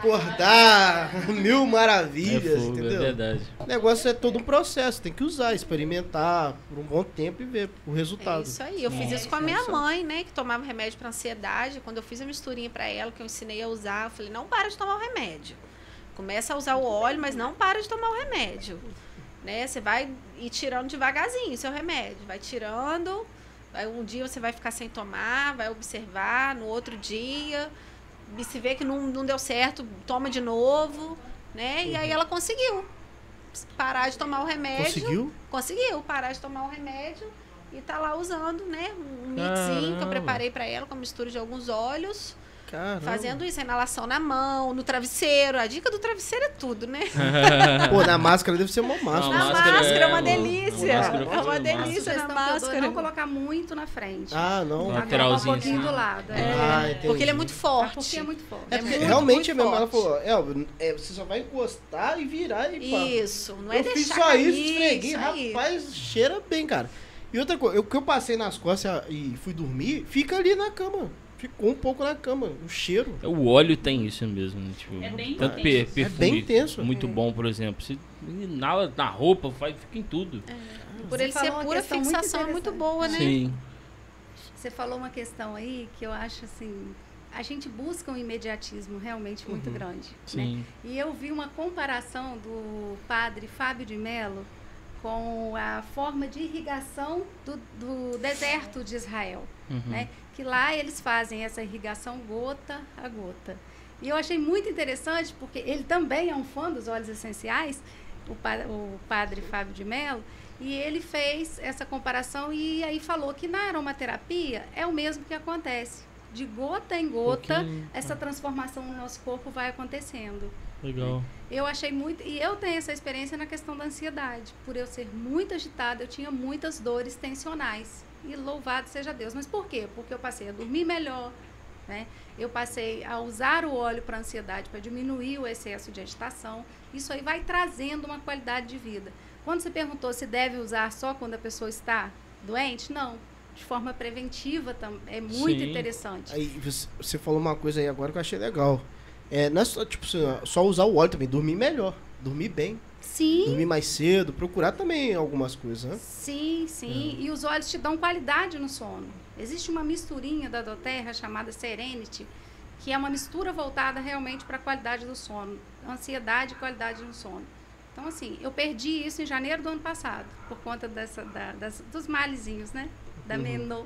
acordar, mil maravilhas, fogo, é entendeu? verdade. O negócio é todo um processo, tem que usar, experimentar por um bom tempo e ver o É resultado. isso aí. Eu fiz isso com a minha mãe, né? Que tomava remédio para ansiedade. Quando eu fiz a misturinha para ela, que eu ensinei a usar, eu falei, não para de tomar o remédio. Começa a usar o óleo, mas não para de tomar o remédio. Né? Você vai ir tirando devagarzinho o seu remédio. Vai tirando. Aí um dia você vai ficar sem tomar, vai observar. No outro dia, e se vê que não deu certo, toma de novo. Né? E aí ela conseguiu parar de tomar o remédio. Conseguiu? Conseguiu parar de tomar o remédio e tá lá usando, né? Um mixinho que eu Caramba. preparei para ela com a mistura de alguns óleos. Caramba. Fazendo isso, a inalação na mão, no travesseiro. A dica do travesseiro é tudo, né? Pô, na máscara deve ser uma máscara. Na máscara é uma delícia. máscara É uma funciona. delícia na Sugestão que eu dou é máscara. não colocar muito na frente. Ah, não. Tá. Tá? Lateralzinho, Um pouquinho assim. do lado. Entendi. Porque ele é muito forte. Porque é muito forte. É porque muito, realmente muito mesmo, ela forte. falou, você só vai encostar e virar e pá. Isso, não é Eu deixar fiz só cair, isso, esfreguei, isso aí. rapaz, cheira bem, cara. E outra coisa, o que eu passei nas costas e fui dormir, fica ali na cama. Ficou um pouco na cama, o cheiro. O óleo tem isso mesmo, né? Tipo, É bem tanto intenso. perfume É bem intenso. muito bom, por exemplo. Você inala na roupa, fica em tudo. Por Você ele ser falou uma pura questão muito fixação, é muito interessante. boa, né? Sim. Você falou uma questão aí que eu acho assim, a gente busca um imediatismo realmente muito grande, né? Sim. E eu vi uma comparação do padre Fábio de Mello com a forma de irrigação do deserto de Israel, Uhum. né? Que lá eles fazem essa irrigação gota a gota. E eu achei muito interessante porque ele também é um fã dos óleos essenciais, o padre Fábio de Mello, e ele fez essa comparação e aí falou que na aromaterapia é o mesmo que acontece. De gota em gota, pouquinho. essa transformação no nosso corpo vai acontecendo. Legal. Eu achei muito... E eu tenho essa experiência na questão da ansiedade. Por eu ser muito agitada, eu tinha muitas dores tensionais. E louvado seja Deus. Mas por quê? Porque eu passei a dormir melhor, né? Eu passei a usar o óleo para ansiedade, para diminuir o excesso de agitação. Isso aí vai trazendo uma qualidade de vida. Quando você perguntou se deve usar só quando a pessoa está doente, não. De forma preventiva também. É muito Sim. interessante. Aí você falou uma coisa aí agora que eu achei legal. Não é só, tipo, só usar o óleo também, dormir melhor, dormir bem, Sim. dormir mais cedo, procurar também algumas coisas, né? Sim, sim. E os óleos te dão qualidade no sono. Existe uma misturinha da doTERRA chamada Serenity, que é uma mistura voltada realmente para a qualidade do sono. Ansiedade e qualidade no sono. Então, assim, eu perdi isso em janeiro do ano passado, por conta dos malezinhos, né? Da Menô.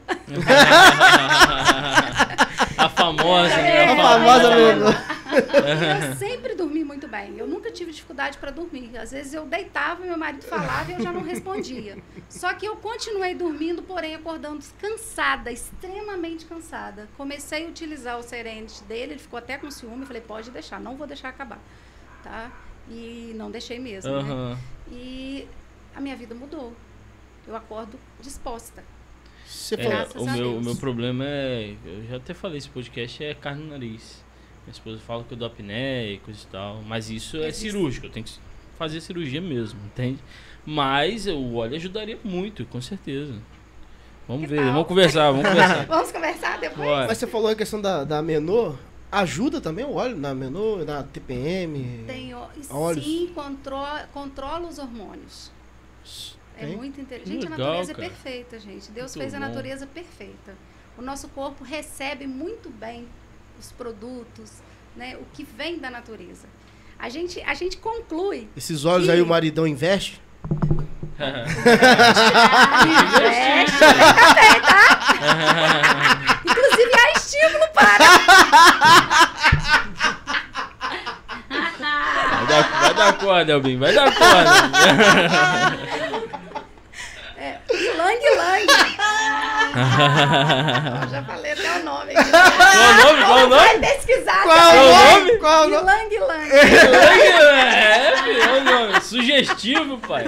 A famosa, né? A famosa Menô. Eu sempre dormi muito bem. Eu nunca tive dificuldade para dormir. Às vezes eu deitava, meu marido falava e eu já não respondia. Só que eu continuei dormindo, porém acordando cansada, extremamente cansada. Comecei a utilizar o Serenity dele, ele ficou até com ciúme. Eu falei, pode deixar, não vou deixar acabar. Tá? E não deixei mesmo, né? Aham. E a minha vida mudou. Eu acordo disposta. Você É, falou, Graças o a meu, Deus. o meu problema é, eu já até falei, esse podcast é carne no nariz. Minha esposa fala que eu dou apneia e coisa e tal, mas isso é Existe. cirúrgico, eu tenho que fazer cirurgia mesmo, entende? Mas o óleo ajudaria muito, com certeza. Vamos ver, tal? vamos conversar. Vamos conversar depois? Bora. mas você falou a questão da Menô, ajuda também o óleo na Menô, na TPM? óleos. Sim, controla os hormônios. É Tem? muito inteligente. Gente, a Legal, natureza cara. é perfeita, gente. Deus Muito fez a bom. natureza perfeita. O nosso corpo recebe muito bem os produtos, né? O que vem da natureza. A gente conclui. Esses óleos Sim. aí o maridão investe? Inclusive, há estímulo para. Vai dar corda, Elbin, vai dar corda. Lang Lang. Eu já falei até o nome aqui. Qual o Vai nome? pesquisar. Qual tá? o nome? Qual o nome? Lang Lang. É o nome. Sugestivo, pai.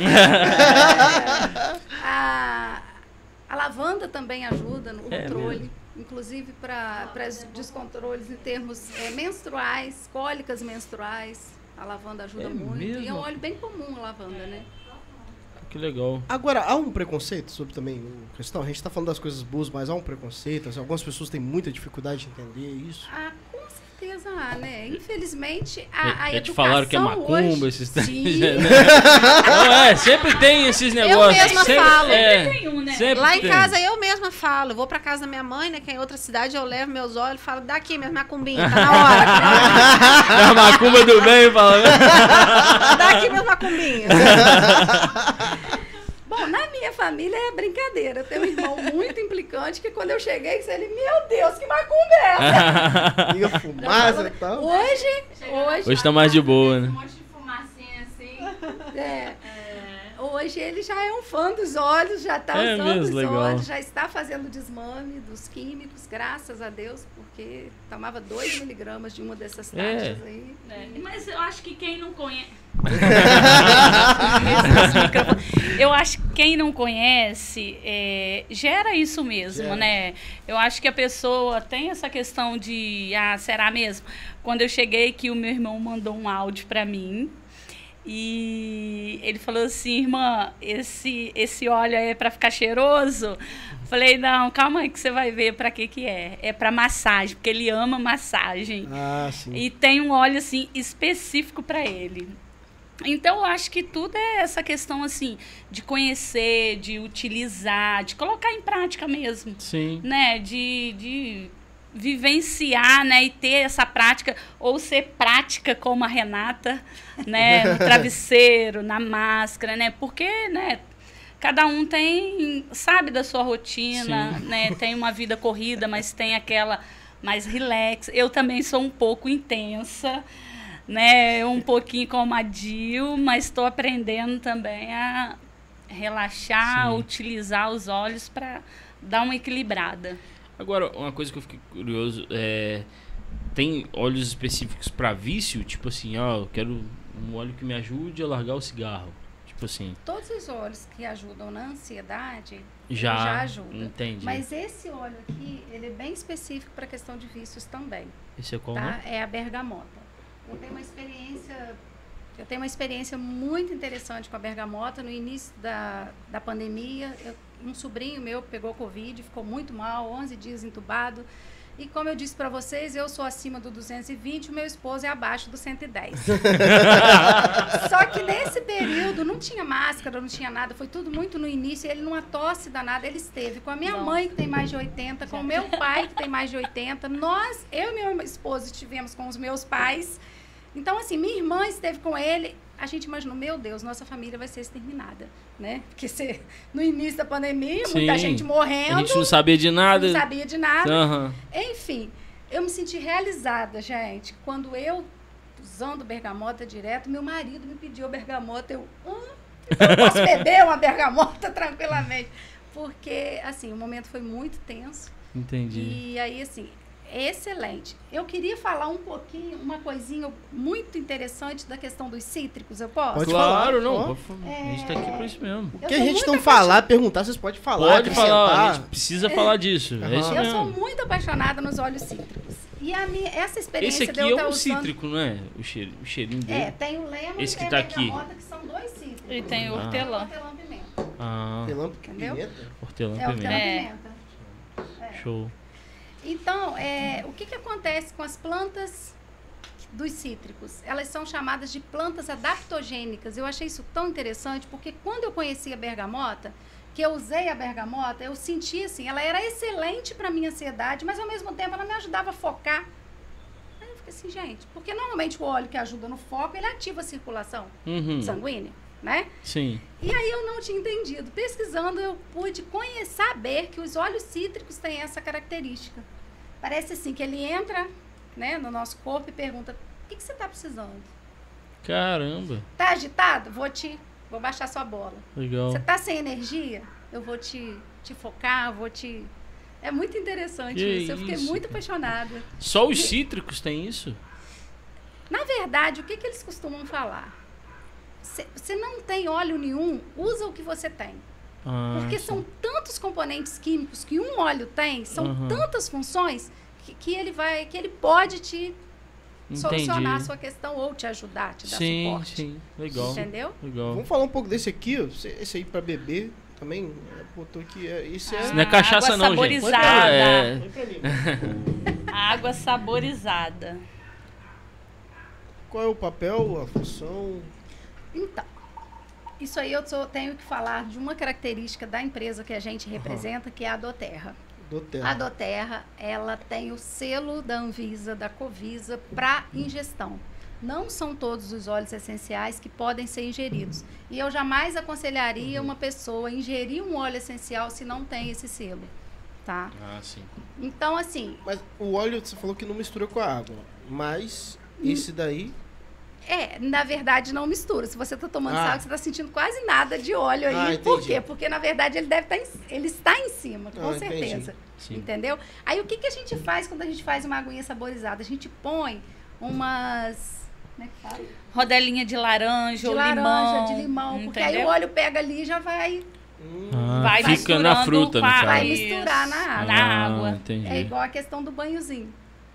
A lavanda também ajuda no É controle, mesmo? inclusive para descontroles em termos menstruais, cólicas menstruais. A lavanda ajuda É muito. E é mesmo? um óleo bem comum, a lavanda, né? Que legal. Agora, há um preconceito sobre também a questão? A gente tá falando das coisas boas, mas há um preconceito? Assim, algumas pessoas têm muita dificuldade de entender isso. Com certeza há, né? Infelizmente, Já a te educação falaram que é macumba, hoje... esses Sim. Não, sempre tem esses negócios. mesma sempre, falo. Tem um, né? Sempre Lá em tem. casa eu mesma falo. Eu vou pra casa da minha mãe, né? Que é em outra cidade, eu levo meus olhos e falo, daqui minhas macumbinhas, tá na hora. É a macumba do bem, fala. Daqui minhas macumbinhas. Bom, na minha família é brincadeira. Eu tenho um irmão muito implicante que quando eu cheguei, ele, meu Deus, que macumba é essa? Liga fumaça e tal. Hoje Hoje tá mais de boa, né? Um monte de fumacinha assim. hoje ele já é um fã dos óleos, já está É usando mesmo? os Legal. óleos, já está fazendo desmame dos químicos, graças a Deus, porque tomava 2 miligramas de uma dessas taxas aí. Mas eu acho que quem não conhece... Eu acho que quem não conhece gera isso mesmo, né? Eu acho que a pessoa tem essa questão de, será mesmo? Quando eu cheguei que o meu irmão mandou um áudio para mim e ele falou assim, irmã, esse óleo é para ficar cheiroso? Falei, não, calma aí que você vai ver para que é. É para massagem, porque ele ama massagem. Ah, sim. E tem um óleo assim específico para ele. Então, eu acho que tudo é essa questão, assim, de conhecer, de utilizar, de colocar em prática mesmo. Sim. Né? De vivenciar, né? E ter essa prática, ou ser prática como a Renata, né? No travesseiro, na máscara, né? Porque, né? Cada um sabe da sua rotina, né? Tem uma vida corrida, mas tem aquela mais relax. Eu também sou um pouco intensa, né, um pouquinho como a Dil, mas estou aprendendo também a relaxar, utilizar os olhos para dar uma equilibrada. Agora, uma coisa que eu fiquei curioso, tem óleos específicos para vício? Tipo assim, eu quero um óleo que me ajude a largar o cigarro. Tipo assim. Todos os óleos que ajudam na ansiedade já ajudam. Entendi. Mas esse óleo aqui, ele é bem específico para a questão de vícios também. Esse é qual, tá? né? É a bergamota. Eu tenho uma experiência muito interessante com a bergamota. No início da pandemia, um sobrinho meu pegou Covid, ficou muito mal, 11 dias entubado. E como eu disse para vocês, eu sou acima do 220, o meu esposo é abaixo do 110. Só que nesse período não tinha máscara, não tinha nada, foi tudo muito no início, ele numa tosse danada, ele esteve com a minha mãe, que tem mais de 80, com o meu pai, que tem mais de 80, eu e meu esposo estivemos com os meus pais. Então, assim, minha irmã esteve com ele, a gente imaginou, meu Deus, nossa família vai ser exterminada, né? Porque no início da pandemia, muita gente morrendo. A gente não sabia de nada. Não sabia de nada. Uhum. Enfim, eu me senti realizada, gente, quando eu, usando bergamota direto, meu marido me pediu bergamota, eu posso beber uma bergamota tranquilamente. Porque, assim, o momento foi muito tenso. Entendi. E aí, assim, é excelente. Eu queria falar um pouquinho, uma coisinha muito interessante da questão dos cítricos, eu posso? Pode Claro, falar, não. A gente tá aqui por isso mesmo. O que a gente não falar, perguntar, vocês podem falar. Pode falar, a gente precisa falar disso. É isso Eu mesmo. sou muito apaixonada nos óleos cítricos. E essa experiência Esse aqui de eu é um usando... cítrico, não é? O cheirinho dele. Tem o lemon Esse que e tá a aqui. bergamota, que são 2 cítricos. E tem o hortelã. Hortelã-pimenta. Hortelã, Entendeu? pimenta. Hortelã-pimenta. Hortelã-pimenta. Show. Então, o que acontece com as plantas dos cítricos? Elas são chamadas de plantas adaptogênicas. Eu achei isso tão interessante, porque quando eu conheci a bergamota, que eu usei a bergamota, eu senti assim, ela era excelente para minha ansiedade, mas ao mesmo tempo ela me ajudava a focar. Aí eu fiquei assim, gente, porque normalmente o óleo que ajuda no foco, ele ativa a circulação sanguínea, né? Sim. E aí eu não tinha entendido. Pesquisando, eu pude saber que os óleos cítricos têm essa característica. Parece assim que ele entra, né, no nosso corpo e pergunta: o que você está precisando? Caramba. Tá agitado? Vou baixar sua bola. Legal. Você tá sem energia? Eu vou te focar, É muito interessante isso. Eu fiquei muito apaixonada. Só os cítricos têm isso? Na verdade, o que eles costumam falar? Se não tem óleo nenhum, usa o que você tem. Porque são tantos componentes químicos que um óleo tem, são tantas funções que ele pode te solucionar a sua questão ou te ajudar, te dar suporte. Sim, legal. Entendeu? Legal. Vamos falar um pouco desse aqui, ó. Esse aí pra beber também. Botou aqui. Isso Isso não é cachaça, água não, gente. saborizada. Põe pra mim. Água saborizada. Qual é o papel, a função? Então, isso aí eu tenho que falar de uma característica da empresa que a gente representa, que é a Doterra. A Doterra, ela tem o selo da Anvisa, da Covisa, para ingestão. Não são todos os óleos essenciais que podem ser ingeridos. E eu jamais aconselharia uma pessoa a ingerir um óleo essencial se não tem esse selo, tá? Sim. Então, assim... Mas o óleo, você falou que não mistura com a água. Mas esse daí... Na verdade não mistura. Se você está tomando essa água, você está sentindo quase nada de óleo aí. Entendi. Por quê? Porque na verdade ele está em cima, com certeza. Entendeu? Aí o que a gente faz quando a gente faz uma aguinha saborizada? A gente põe umas... Como é que fala? Rodelinha de laranja ou limão. De limão. Porque entendeu? aí o óleo pega ali e já vai... vai fica na fruta, no caso. Vai misturar na água. Na água. Entendi. É igual a questão do banhozinho.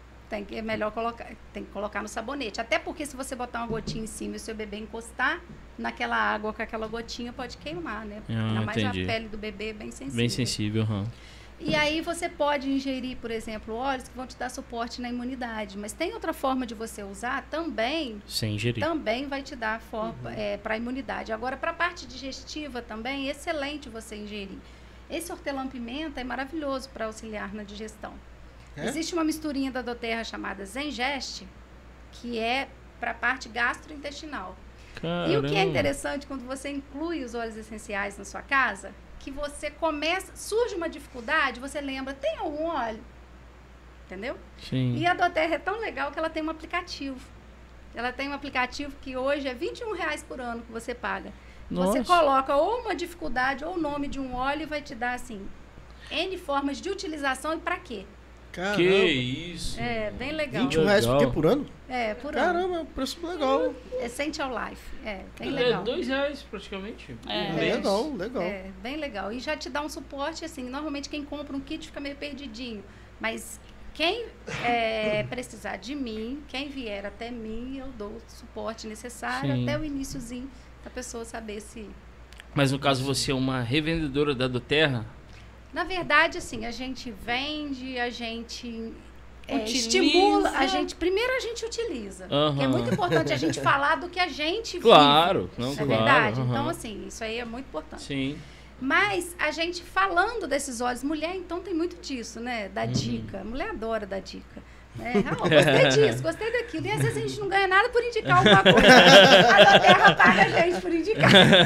É melhor colocar, tem que colocar no sabonete. Até porque se você botar uma gotinha em cima e o seu bebê encostar naquela água com aquela gotinha, pode queimar, né? Ainda mais a pele do bebê é bem sensível. Bem sensível, E aí você pode ingerir, por exemplo, óleos que vão te dar suporte na imunidade. Mas tem outra forma de você usar também. Sem ingerir. Também vai te dar para a imunidade. Agora, para a parte digestiva também, é excelente você ingerir. Esse hortelã-pimenta é maravilhoso para auxiliar na digestão. Existe uma misturinha da doTERRA chamada Zengeste, que é para a parte gastrointestinal. Caramba. E o que é interessante quando você inclui os óleos essenciais na sua casa, que você surge uma dificuldade, você lembra, tem algum óleo? Entendeu? Sim. E a doTERRA é tão legal que ela tem um aplicativo. Ela tem um aplicativo que hoje é R$21 por ano que você paga. Nossa. Você coloca ou uma dificuldade ou o nome de um óleo e vai te dar, assim, N formas de utilização e para quê. Caramba. Que isso. É, bem legal. R$21 por quê? Por ano? É, por ano. Caramba, é um preço legal. Essential Life. É, bem É legal. R$2 praticamente. Legal. É, bem legal. E já te dá um suporte, assim, normalmente quem compra um kit fica meio perdidinho. Mas quem precisar de mim, quem vier até mim, eu dou o suporte necessário até o iniciozinho da pessoa saber se... Mas no caso você é uma revendedora da doTERRA? Na verdade, assim, a gente vende, a gente Utiliza. estimula, primeiro a gente utiliza. Que é muito importante a gente falar do que a gente vive. Claro, não, É claro. verdade? Então, assim, isso aí é muito importante. Sim. Mas a gente falando desses óleos, mulher então tem muito disso, né? Da dica. Mulher adora dar dica. Gostei disso, gostei daquilo. E às vezes a gente não ganha nada por indicar alguma coisa. A doTERRA paga a gente por indicar.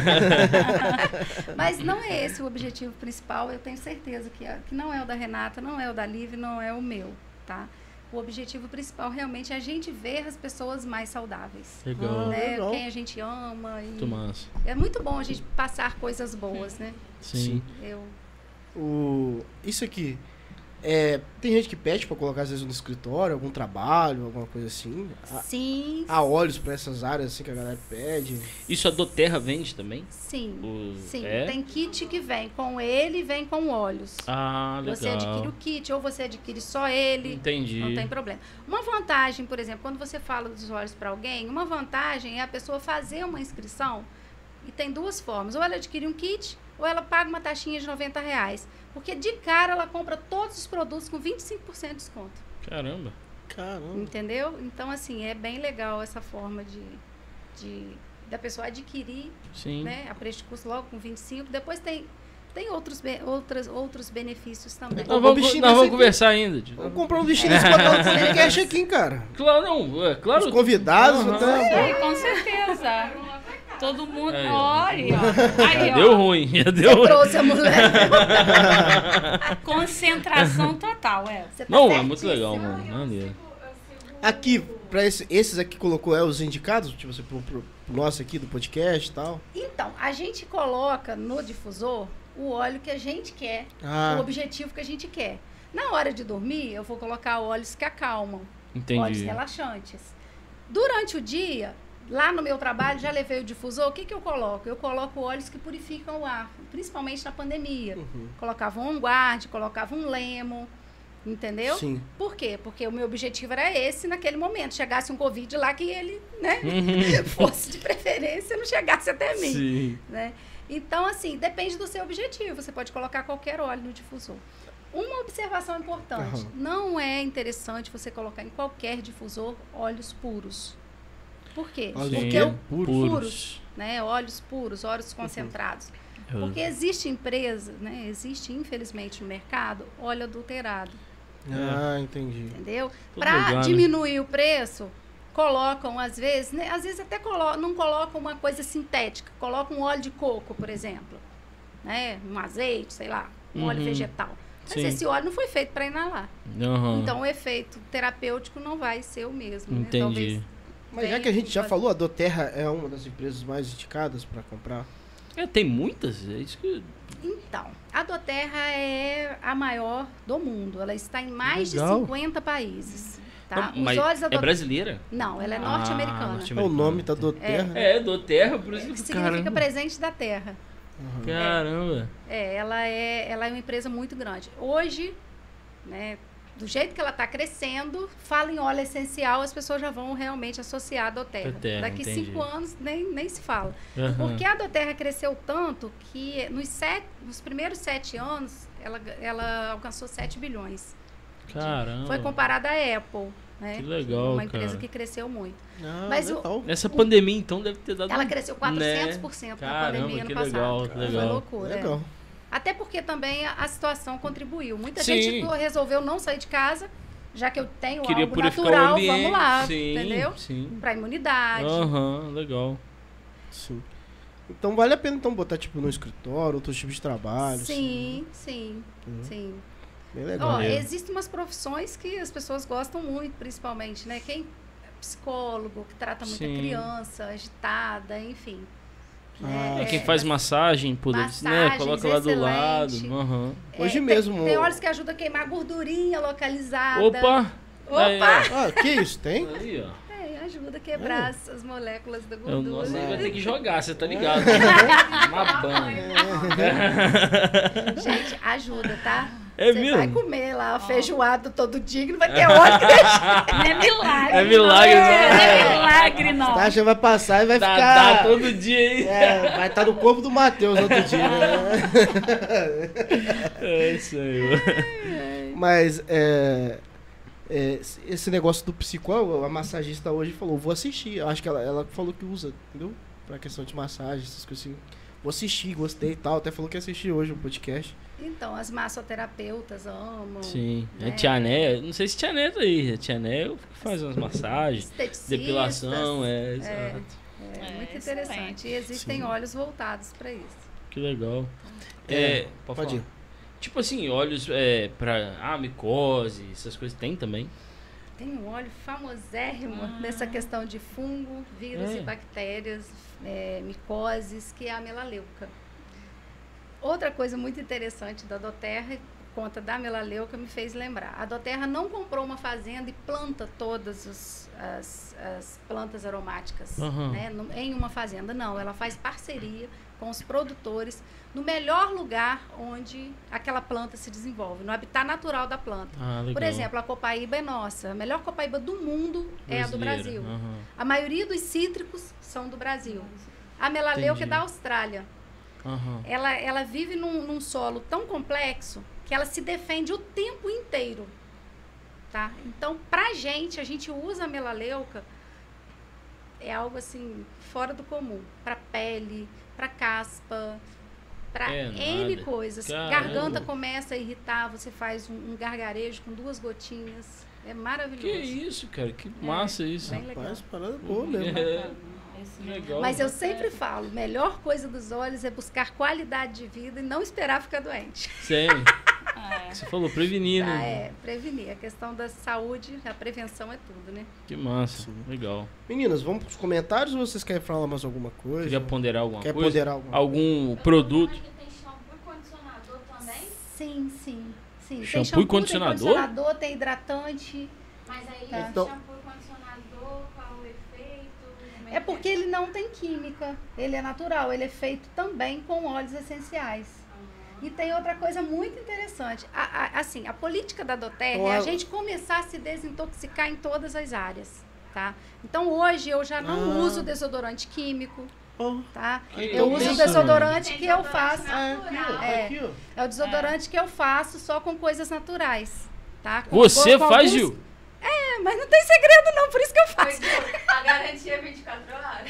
Mas não é esse o objetivo principal. Eu tenho certeza que não é o da Renata, não é o da Liv, não é o meu, tá? O objetivo principal realmente é a gente ver as pessoas mais saudáveis. Legal. Né? Legal. Quem a gente ama. E Muito massa. é muito bom a gente passar coisas boas, né? Sim. Isso aqui, tem gente que pede pra colocar às vezes no escritório, algum trabalho, alguma coisa assim. Sim. Há óleos pra essas áreas assim que a galera pede. Isso a doTERRA vende também? Sim, sim. É? Tem kit que vem com ele e vem com óleos. Ah, legal. Você adquire o kit ou você adquire só ele. Entendi. Não tem problema. Uma vantagem, por exemplo, quando você fala dos óleos para alguém, uma vantagem é a pessoa fazer uma inscrição e tem duas formas. Ou ela adquire um kit ou ela paga uma taxinha de R$90. Porque de cara ela compra todos os produtos com 25% de desconto. Caramba. Entendeu? Então, assim, é bem legal essa forma da pessoa adquirir, Sim. né, a preço de custo logo com 25%. Depois tem outros benefícios também. Nós vamos conversar ainda. Vamos comprar um bichinho desse pra dar um podcast aqui, cara. Claro, não. Claro. Os convidados, Uhum. então. Sim, com certeza. Todo mundo. Olha, aí, Deu ó. ruim. Deu ruim. Trouxe a mulher. Concentração total, Você tá Não, é muito certíssima. legal, mano. Maneiro. Aqui, pra esses aqui colocou os indicados, tipo assim, pro nosso aqui do podcast e tal. Então, a gente coloca no difusor o óleo que a gente quer, o objetivo que a gente quer. Na hora de dormir, eu vou colocar óleos que acalmam, óleos Entendi. relaxantes. Durante o dia, lá no meu trabalho, já levei o difusor, o que eu coloco? Eu coloco óleos que purificam o ar, principalmente na pandemia. Colocava um OnGuard, colocava um Lemon, entendeu? Sim. Por quê? Porque o meu objetivo era esse naquele momento. Chegasse um Covid lá que ele, né, fosse de preferência, não chegasse até mim. Sim. Né? Então, assim, depende do seu objetivo. Você pode colocar qualquer óleo no difusor. Uma observação importante. Não é interessante você colocar em qualquer difusor óleos puros. Por quê? Óleos Porque puros. né? Óleos puros, óleos concentrados. Porque existe empresa, né? Existe, infelizmente, no mercado, óleo adulterado. Entendi. Entendeu? Tudo Para legal, né? diminuir o preço, colocam, às vezes, né? Às vezes até não colocam uma coisa sintética. Colocam um óleo de coco, por exemplo. Né? Um azeite, sei lá, um óleo vegetal. Mas Sim. esse óleo não foi feito para inalar. Uhum. Então, o efeito terapêutico não vai ser o mesmo. Né? Entendi. Talvez Mas já que a gente já falou, a Doterra é uma das empresas mais indicadas para comprar. Tem muitas, é isso que... Então, a Doterra é a maior do mundo. Ela está em mais Legal. de 50 países. Tá? Não, mas olhos da é brasileira? Não, ela é norte-americana. É o nome da Doterra. do Terra, por isso que Significa caramba. presente da terra. Caramba. Ela é uma empresa muito grande. Hoje, né, do jeito que ela está crescendo, fala em óleo essencial, as pessoas já vão realmente associar a Doterra. Doterra, Daqui entendi. 5 anos nem se fala. Aham. Porque a Doterra cresceu tanto que nos primeiros 7 anos ela alcançou 7 bilhões. Caramba. Foi comparada à Apple. Né? Que legal, Uma empresa cara. que cresceu muito. Ah, Mas legal. Nessa pandemia, então, deve ter dado... Ela cresceu 400% na Caramba, pandemia ano que passado. legal, que Foi legal. loucura. é. Legal. Até porque também a situação contribuiu. Muita Sim. gente resolveu não sair de casa, já que eu tenho Queria algo purificar natural, o ambiente. vamos lá, Sim, entendeu? sim. Pra imunidade. Aham, legal. Sim. Então vale a pena então botar tipo no escritório, outros tipos de trabalho. Sim, sim, Uhum. sim. Bem legal. Ó, Maneiro. existem umas profissões que as pessoas gostam muito, principalmente, né? Quem é psicólogo, que trata muita Sim. criança, agitada, enfim. Ah, Quem faz massagem, poder, né? massagens, Coloca lá do lado. excelente. Aham. Hoje mesmo. Tem óleos que ajudam a queimar a gordurinha localizada. Opa! Aí, Opa! Ah, que isso? Tem? Aí, ó. Ajuda a quebrar as moléculas da Eu, gordura. nossa, aí vai ter que jogar, você tá ligado? Uma banha. Gente, ajuda, tá? É Você mesmo? vai comer lá feijoada todo dia, que não vai ter óleo que deixar. Não é milagre. É milagre, não. né? Não é milagre, não. Tá, já vai passar e vai Dá ficar. todo dia aí. Vai estar no corpo do Matheus outro dia, né? É isso aí. Mas esse negócio do psicólogo, a massagista hoje falou, vou assistir. Eu acho que ela falou que usa, entendeu? Pra questão de massagem, essas coisas assim. Vou assistir, gostei e tal. Até falou que ia assistir hoje o podcast. Então, as massoterapeutas amam. Sim. né? A Tia Né, não sei se Tia Né tá aí. A Tia Né faz umas massagens, Esteticistas. depilação, exato. É muito excelente. interessante. E existem Sim. óleos voltados para isso. Que legal. Pode falar. ir. Tipo assim, óleos pra micose, essas coisas tem também. Tem um óleo famosérrimo nessa questão de fungo, vírus e bactérias, micoses, que é a melaleuca. Outra coisa muito interessante da Doterra, por conta da melaleuca, me fez lembrar. A Doterra não comprou uma fazenda e planta todas as plantas aromáticas Aham. né, em uma fazenda. Não, ela faz parceria com os produtores no melhor lugar onde aquela planta se desenvolve, no habitat natural da planta. Ah, legal. Por exemplo, a copaíba é nossa. A melhor copaíba do mundo é a do Brasileira. Brasil. Aham. A maioria dos cítricos são do Brasil. A melaleuca é Entendi. da Austrália. Aham. Ela vive num solo tão complexo que ela se defende o tempo inteiro. Tá? Então, pra gente, a gente usa a melaleuca, é algo assim, fora do comum. Pra pele, pra caspa, pra N nada. coisas. Caramba. Garganta começa a irritar, você faz um gargarejo com 2 gotinhas. É maravilhoso. Que isso, cara? Que massa isso. bem legal. Rapaz, parada boa mesmo. Legal. Mas eu sempre falo, melhor coisa dos olhos é buscar qualidade de vida e não esperar ficar doente. Sério. É. Você falou prevenir, Tá? né? Prevenir. A questão da saúde, a prevenção é tudo, né? Que massa. Legal. Meninas, vamos pros comentários ou vocês querem falar mais alguma coisa? Queria ponderar alguma Quer coisa? ponderar alguma Algum produto? Aqui tem shampoo e condicionador também, Sim, sim. Sim. Shampoo Tem e shampoo, condicionador? Tem condicionador, tem hidratante. mas aí Tá. esse Então- shampoo e condicionador, qual o efeito? Como É porque ele não tem química. Ele é natural. Ele é feito também com óleos essenciais. E tem outra coisa muito interessante. Assim, a política da Doterra é a gente começar a se desintoxicar em todas as áreas, tá? Então, hoje, eu já não uso desodorante químico, Oh, tá? Que Eu uso o isso, desodorante Tem que eu desodorante faço. natural. aqui, ó. É o desodorante que eu faço só com coisas naturais, tá? Você Com faz, alguns- Gil? Mas não tem segredo não, por isso que eu faço. A garantia é 24 horas.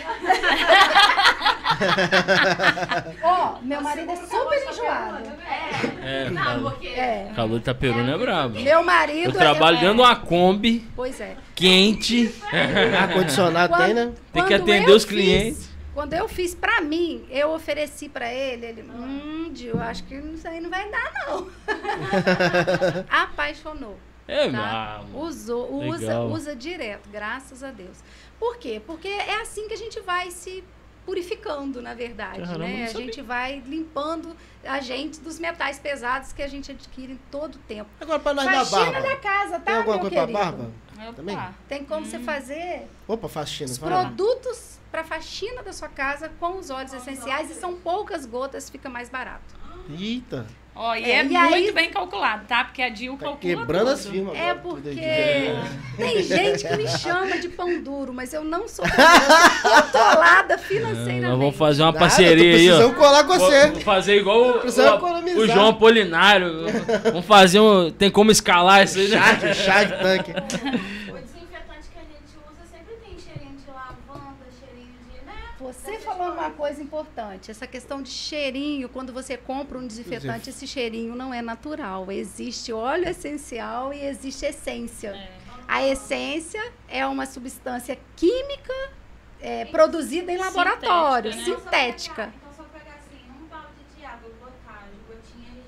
Ó, meu marido é super enjoado. Não, porque Calor de Itaperuna é brabo. Meu marido Eu trabalho dentro de uma Kombi, Pois é. quente. Ar-condicionado tem, né? Tem que Quando atender eu os clientes. Quando eu fiz pra mim, eu ofereci pra ele, Gil, acho que isso aí não vai dar, não. Apaixonou. É, Tá? legal. Usa direto, graças a Deus. Por quê? Porque é assim que a gente vai se purificando, na verdade, Caramba, né? não A sabia. gente vai limpando a gente dos metais pesados que a gente adquire em todo o tempo. Agora, pra nós da Faxina barba. da casa, tá, Tem alguma meu coisa querido? pra barba? Opa. Também? Tem como você fazer Opa, faxina. os fala. produtos para faxina da sua casa com os óleos essenciais e são poucas gotas, fica mais barato. Eita. Ó, e É, é e muito aí- bem calculado, tá? Porque a Dil Tá calcula quebrando tudo. as firmas É agora, tudo porque aqui. tem gente que me chama de pão duro, mas eu não sou pão duro, eu sou controlada financeiramente. Nós vamos fazer uma Nada, parceria tô aí, ó. precisando colar com você. Vamos fazer igual Precisamos economizar. o João Apolinário. Vamos fazer um... Tem como escalar isso aí, né? Shark Tank. O desinfetante que a gente usa sempre tem cheirinho de lavanda, cheirinho de, né? Você falou uma coisa importante, essa questão de cheirinho, quando você compra um desinfetante, esse cheirinho não é natural. Existe óleo essencial e existe essência. A essência é uma substância química produzida em laboratório, né? sintética. Então só pegar assim, um balde de água e botar de gotinhas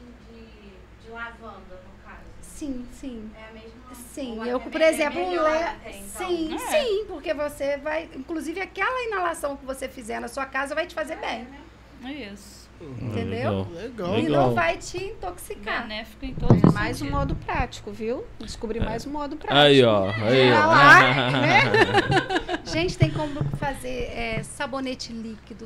de lavanda, no caso. Sim, sim. É a mesma... Sim, ou eu, até por exemplo, melhor le- até, então. sim, É. sim, porque você vai, inclusive aquela inalação que você fizer na sua casa vai te fazer bem, É isso. entendeu? Legal. E Legal. não vai te intoxicar. Benéfico em todos os Mais um sentidos. modo prático, viu? Descobri mais um modo prático. Aí, ó. Aí, Olha ó. lá, né? Gente, tem como fazer sabonete líquido,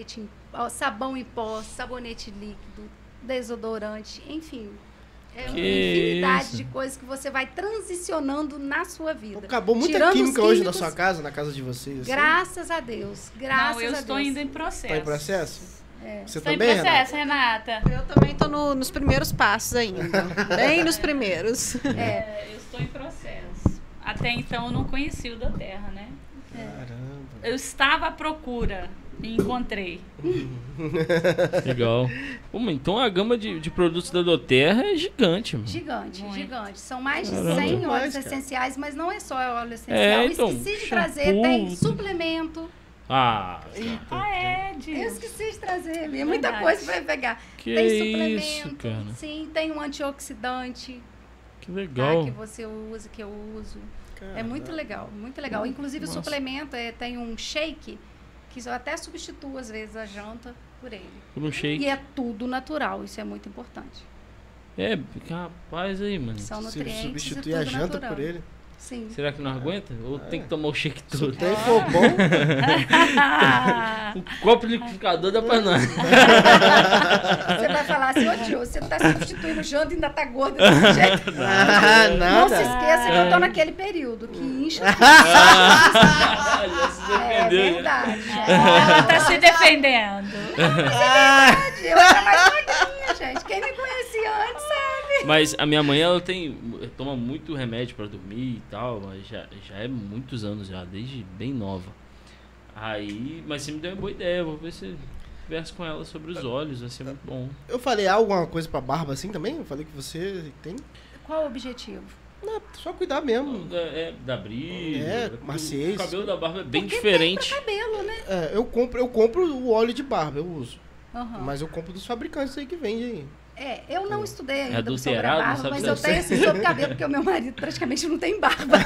sabão em pó, sabonete líquido, desodorante, enfim. É uma Que infinidade isso. de coisas que você vai transicionando na sua vida. Acabou muita Tirando os química hoje na químicos, sua casa, na casa de vocês. assim? Graças a Deus. Graças Não, eu a estou Deus. indo em processo. Tá em processo? Você Estou em também, Renata? processo, Renata. Eu também tô nos primeiros passos ainda. Bem nos primeiros. Eu estou em processo. Até então eu não conhecia o da Terra, né? Caramba. Eu estava à procura e encontrei. Legal. Pô, mas então a gama de produtos da Doterra é gigante, mano. Gigante, Muito. gigante. São mais de Caramba. 100 Demais, óleos cara. essenciais, mas não é só óleo essencial. É, então, Esqueci de shampoo, trazer, tem tudo. suplemento. Ah, Ah, é, Dil. Eu esqueci de trazer, é muita Verdade. coisa para pegar. que Tem suplemento, isso, cara. sim, tem um antioxidante Que tá, legal. que você usa, que eu uso. É muito legal, muito Hum, legal. Inclusive o Nossa. suplemento tem um shake que eu até substituo às vezes a janta por ele. Por um shake. E é tudo natural, isso é muito importante. É, rapaz aí, mano. São Se nutrientes substituir e a tudo janta natural. por ele. Sim. Será que não aguenta? Ou tem que tomar o shake Se todo? o trem for bom, Um copo liquidificador dá pra nós. Você vai falar assim, ô tio, você tá substituindo janta e ainda tá gordo desse jeito. Não se nada. esqueça que eu tô naquele período que incha. Já se É defendeu, né? verdade. Ela tá se defendendo. Eu era mais magrinha, gente. Quem me conhecia antes sabe. Mas a minha mãe, ela toma muito remédio pra dormir e tal, mas já é muitos anos já, desde bem nova. Aí, mas você me deu uma boa ideia, vou ver se converso com ela sobre os olhos, vai ser muito bom. Eu falei alguma coisa pra barba assim também? Eu falei que você tem. Qual o objetivo? Não, só cuidar mesmo. Da brilho. maciez. O cabelo da barba é bem Porque diferente. tem pra cabelo, né? É, eu compro o óleo de barba, eu uso. Aham. Mas eu compro dos fabricantes aí que vende aí. Eu não estudei ainda sobre a adulterado, não barba, sabe mas se eu é tenho assim sobre cabelo, porque o meu marido praticamente não tem barba.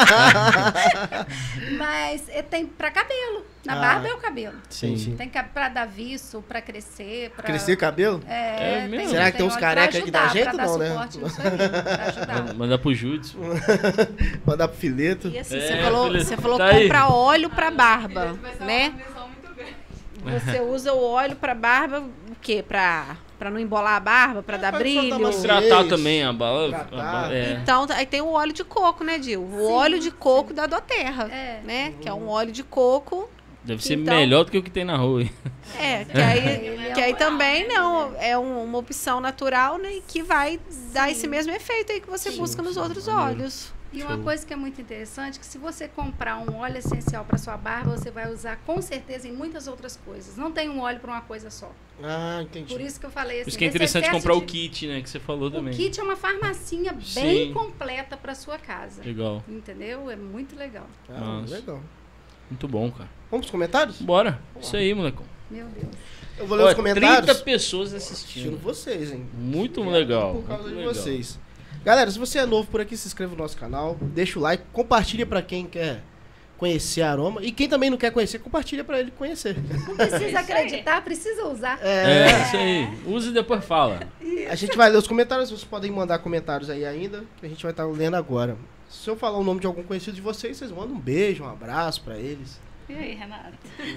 Mas tem pra cabelo. Na Ah. barba é o cabelo. Sim. Tem pra dar viço, pra crescer, pra... Crescer cabelo? É mesmo? Será que tem uns óleo careca pra aí que dá ajudar, jeito? pra Não, dar né? suporte nisso aí, pra ajudar. Mandar pro Júdice. Mandar pro fileto. E assim, É, você falou tá aí. comprar óleo pra barba, Vai ser né? uma missão muito grande. Você usa o óleo pra barba, o quê? Pra não embolar a barba, pra dar pra soltar brilho? macio. Tratar também a bala. Tratar. Então, aí tem o óleo de coco, né, Dil? O óleo de coco da Doterra, É. né? Que é um óleo de coco. Deve ser Então- melhor do que o que tem na rua. Que aí também não, é uma opção natural, né? Que vai dar esse mesmo efeito aí que você busca nos outros óleos. E uma coisa que é muito interessante, que se você comprar um óleo essencial para sua barba, você vai usar com certeza em muitas outras coisas. Não tem um óleo para uma coisa só. Ah, entendi. Por isso que eu falei assim. Por isso que é esse interessante excesso comprar o de- kit, né? Que você falou também. O kit é uma farmacinha bem Sim. completa para sua casa. Legal. Entendeu? É muito legal. Ah, Nossa. legal. Muito bom, cara. Vamos pros comentários? Bora. Isso aí, molecão. Meu Deus. Eu vou ler os Olha, comentários. 30 pessoas Assistindo assistindo. vocês, hein? Muito legal. Por causa muito de legal. vocês. Galera, se você é novo por aqui, se inscreva no nosso canal, deixa o like, compartilha pra quem quer conhecer a Aroma. E quem também não quer conhecer, compartilha pra ele conhecer. Não precisa acreditar, precisa usar. É isso aí. Use e depois fala. A gente vai ler os comentários, vocês podem mandar comentários aí ainda, que a gente vai estar lendo agora. Se eu falar o nome de algum conhecido de vocês, vocês mandam um beijo, um abraço pra eles. E aí, Renato?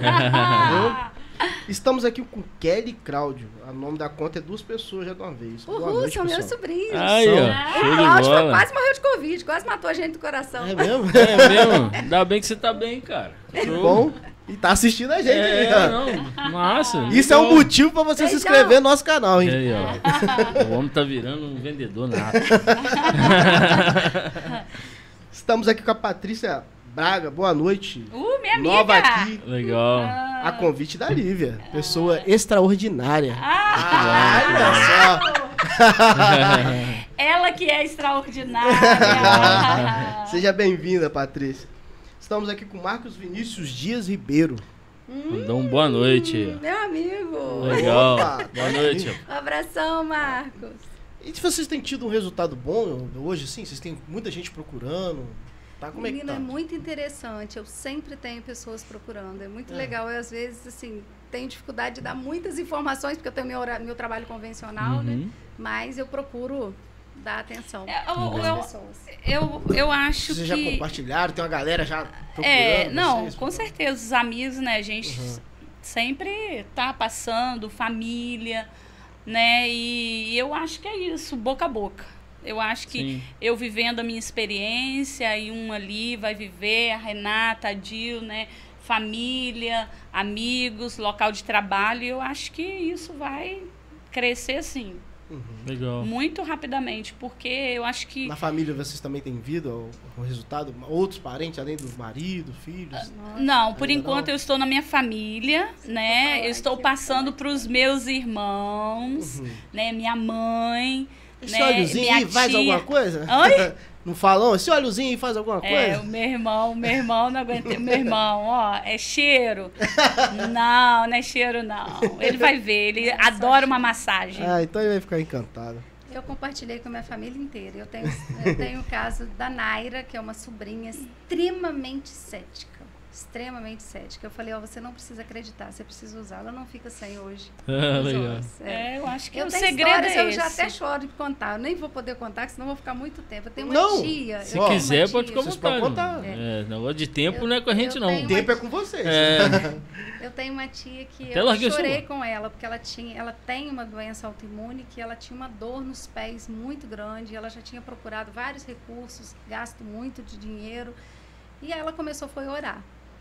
Estamos aqui com Kelly e Cláudio. O nome da conta é 2 pessoas já de uma vez. Boa Uhul, noite, são meus pessoal. sobrinhos. Aí, ó. O Show de Cláudio bola. quase morreu de Covid, quase matou a gente do coração. É mesmo? É mesmo? Ainda bem que você tá bem, cara. Show. Bom, e tá assistindo a gente aí, ó. Não. Massa. Isso é um motivo pra você se Então. inscrever no nosso canal, hein? Aí, ó. O homem tá virando um vendedor nato. Estamos aqui com a Patrícia Braga. Boa noite. Minha amiga! Nova aqui, Legal. a convite da Lívia. Pessoa extraordinária. Ah, Olha só. ela que é extraordinária. Seja bem-vinda, Patrícia. Estamos aqui com Marcos Vinícius Dias Ribeiro. Mandou um boa noite. Meu amigo. Legal. Opa. Boa noite. Um abração, Marcos. E se vocês têm tido um resultado bom hoje, assim? Vocês têm muita gente procurando? Tá? Como é que Menina, tá? é muito interessante. Eu sempre tenho pessoas procurando. É muito legal. Eu, às vezes, assim, tenho dificuldade de dar muitas informações, porque eu tenho meu trabalho convencional, né? Mas eu procuro dar atenção às pessoas. Eu acho Vocês que... já compartilharam? Tem uma galera já procurando? Não, vocês? com certeza. Os amigos, né? A gente sempre tá passando, família, né? E eu acho que é isso, boca a boca. Eu acho que Sim. eu vivendo a minha experiência, e um ali vai viver, a Renata, a Dil, né? Família, amigos, local de trabalho. Eu acho que isso vai crescer, assim, Legal. muito rapidamente, porque eu acho que... Na família vocês também têm vindo o resultado? Outros parentes, além do marido, filhos? Não, por Ainda enquanto não? eu estou na minha família, né? falar Eu estou aqui, passando para os meus irmãos, né? Minha mãe, Esse né? óleozinho Minha aí faz tia. alguma coisa? Oi? Não falam? Esse óleozinho aí faz alguma coisa? O meu irmão não aguentei. Meu irmão, ó, é cheiro? Não é cheiro, não. Ele vai ver, ele adora uma massagem. Ah, então ele vai ficar encantado. Eu compartilhei com a minha família inteira. Eu tenho o caso da Naira, que é uma sobrinha extremamente cética. Extremamente cética. Eu falei, você não precisa acreditar, você precisa usar. Ela não fica sem hoje. Legal. Eu acho que Eu o tenho segredo histórias, é eu já esse. até choro de contar. Eu nem vou poder contar, senão vou ficar muito tempo. Eu tenho uma Não, tia. Se eu tenho quiser, uma pode tia. ficar à Vocês podem vontade. contar. Negócio de tempo Eu- não é com a gente, eu não. O tenho- tempo é com vocês. Eu tenho uma tia que Até eu larguei o chorei celular. com ela, porque ela tem uma doença autoimune, que ela tinha uma dor nos pés muito grande, ela já tinha procurado vários recursos, gasto muito de dinheiro, e aí ela foi orar.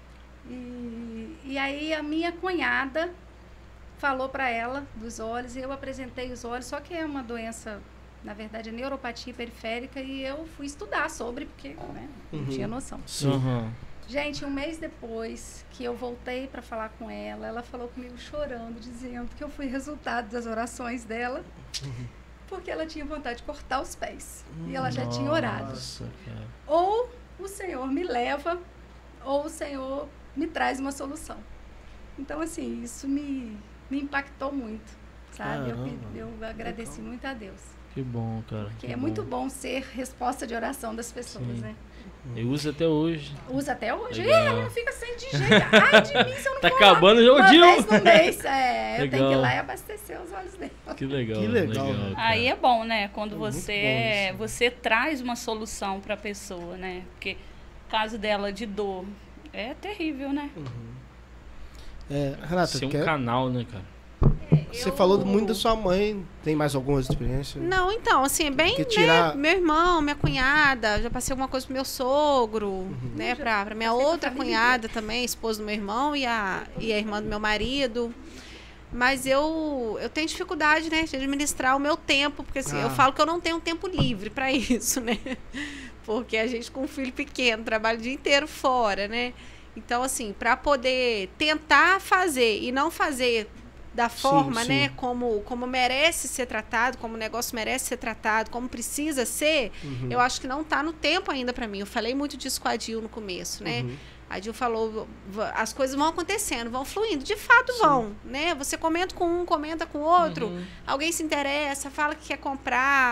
E aí a minha cunhada falou para ela dos olhos, e eu apresentei os olhos, só que é uma doença, na verdade, é neuropatia periférica, e eu fui estudar sobre, porque né, não tinha noção. Sim. Uhum. Gente, um mês depois que eu voltei para falar com ela falou comigo chorando, dizendo que eu fui resultado das orações dela, porque ela tinha vontade de cortar os pés. E ela já tinha orado. Nossa, cara. Ou o Senhor me leva, ou o Senhor me traz uma solução. Então, assim, isso me impactou muito, sabe? Caramba. Eu agradeci muito a Deus. Que bom, cara. Porque que é muito bom ser resposta de oração das pessoas, Sim. né? Eu uso até hoje. Usa até hoje. Legal. Ela não fica sem de jeito. Ai de mim se eu não Tá for lá acabando já o uma dia. vez no mês. Eu tenho que ir Legal. lá e abastecer os olhos dela. Que legal. Que legal, né? cara. Aí é bom, né? Quando É muito você, bom você traz uma solução para a pessoa, né? Porque o caso dela de dor é terrível, né? Renata, Ser um quer... canal, né, cara? você falou muito da sua mãe. Tem mais algumas experiências? Não, então, assim, é bem, Porque tirar- né, meu irmão, minha cunhada, já passei alguma coisa pro meu sogro, né, pra minha passei com a outra família cunhada também, esposa do meu irmão e a irmã do meu marido. Mas eu tenho dificuldade, né, de administrar o meu tempo, porque assim, eu falo que eu não tenho tempo livre para isso, né? Porque a gente com um filho pequeno, trabalha o dia inteiro fora, né? Então, assim, para poder tentar fazer e não fazer da forma, sim. né, como merece ser tratado, como o negócio merece ser tratado, como precisa ser, eu acho que não está no tempo ainda para mim. Eu falei muito disso com a Dil no começo, né? A Dil falou, as coisas vão acontecendo, vão fluindo. De fato vão, né? Você comenta com um, comenta com o outro, alguém se interessa, fala que quer comprar.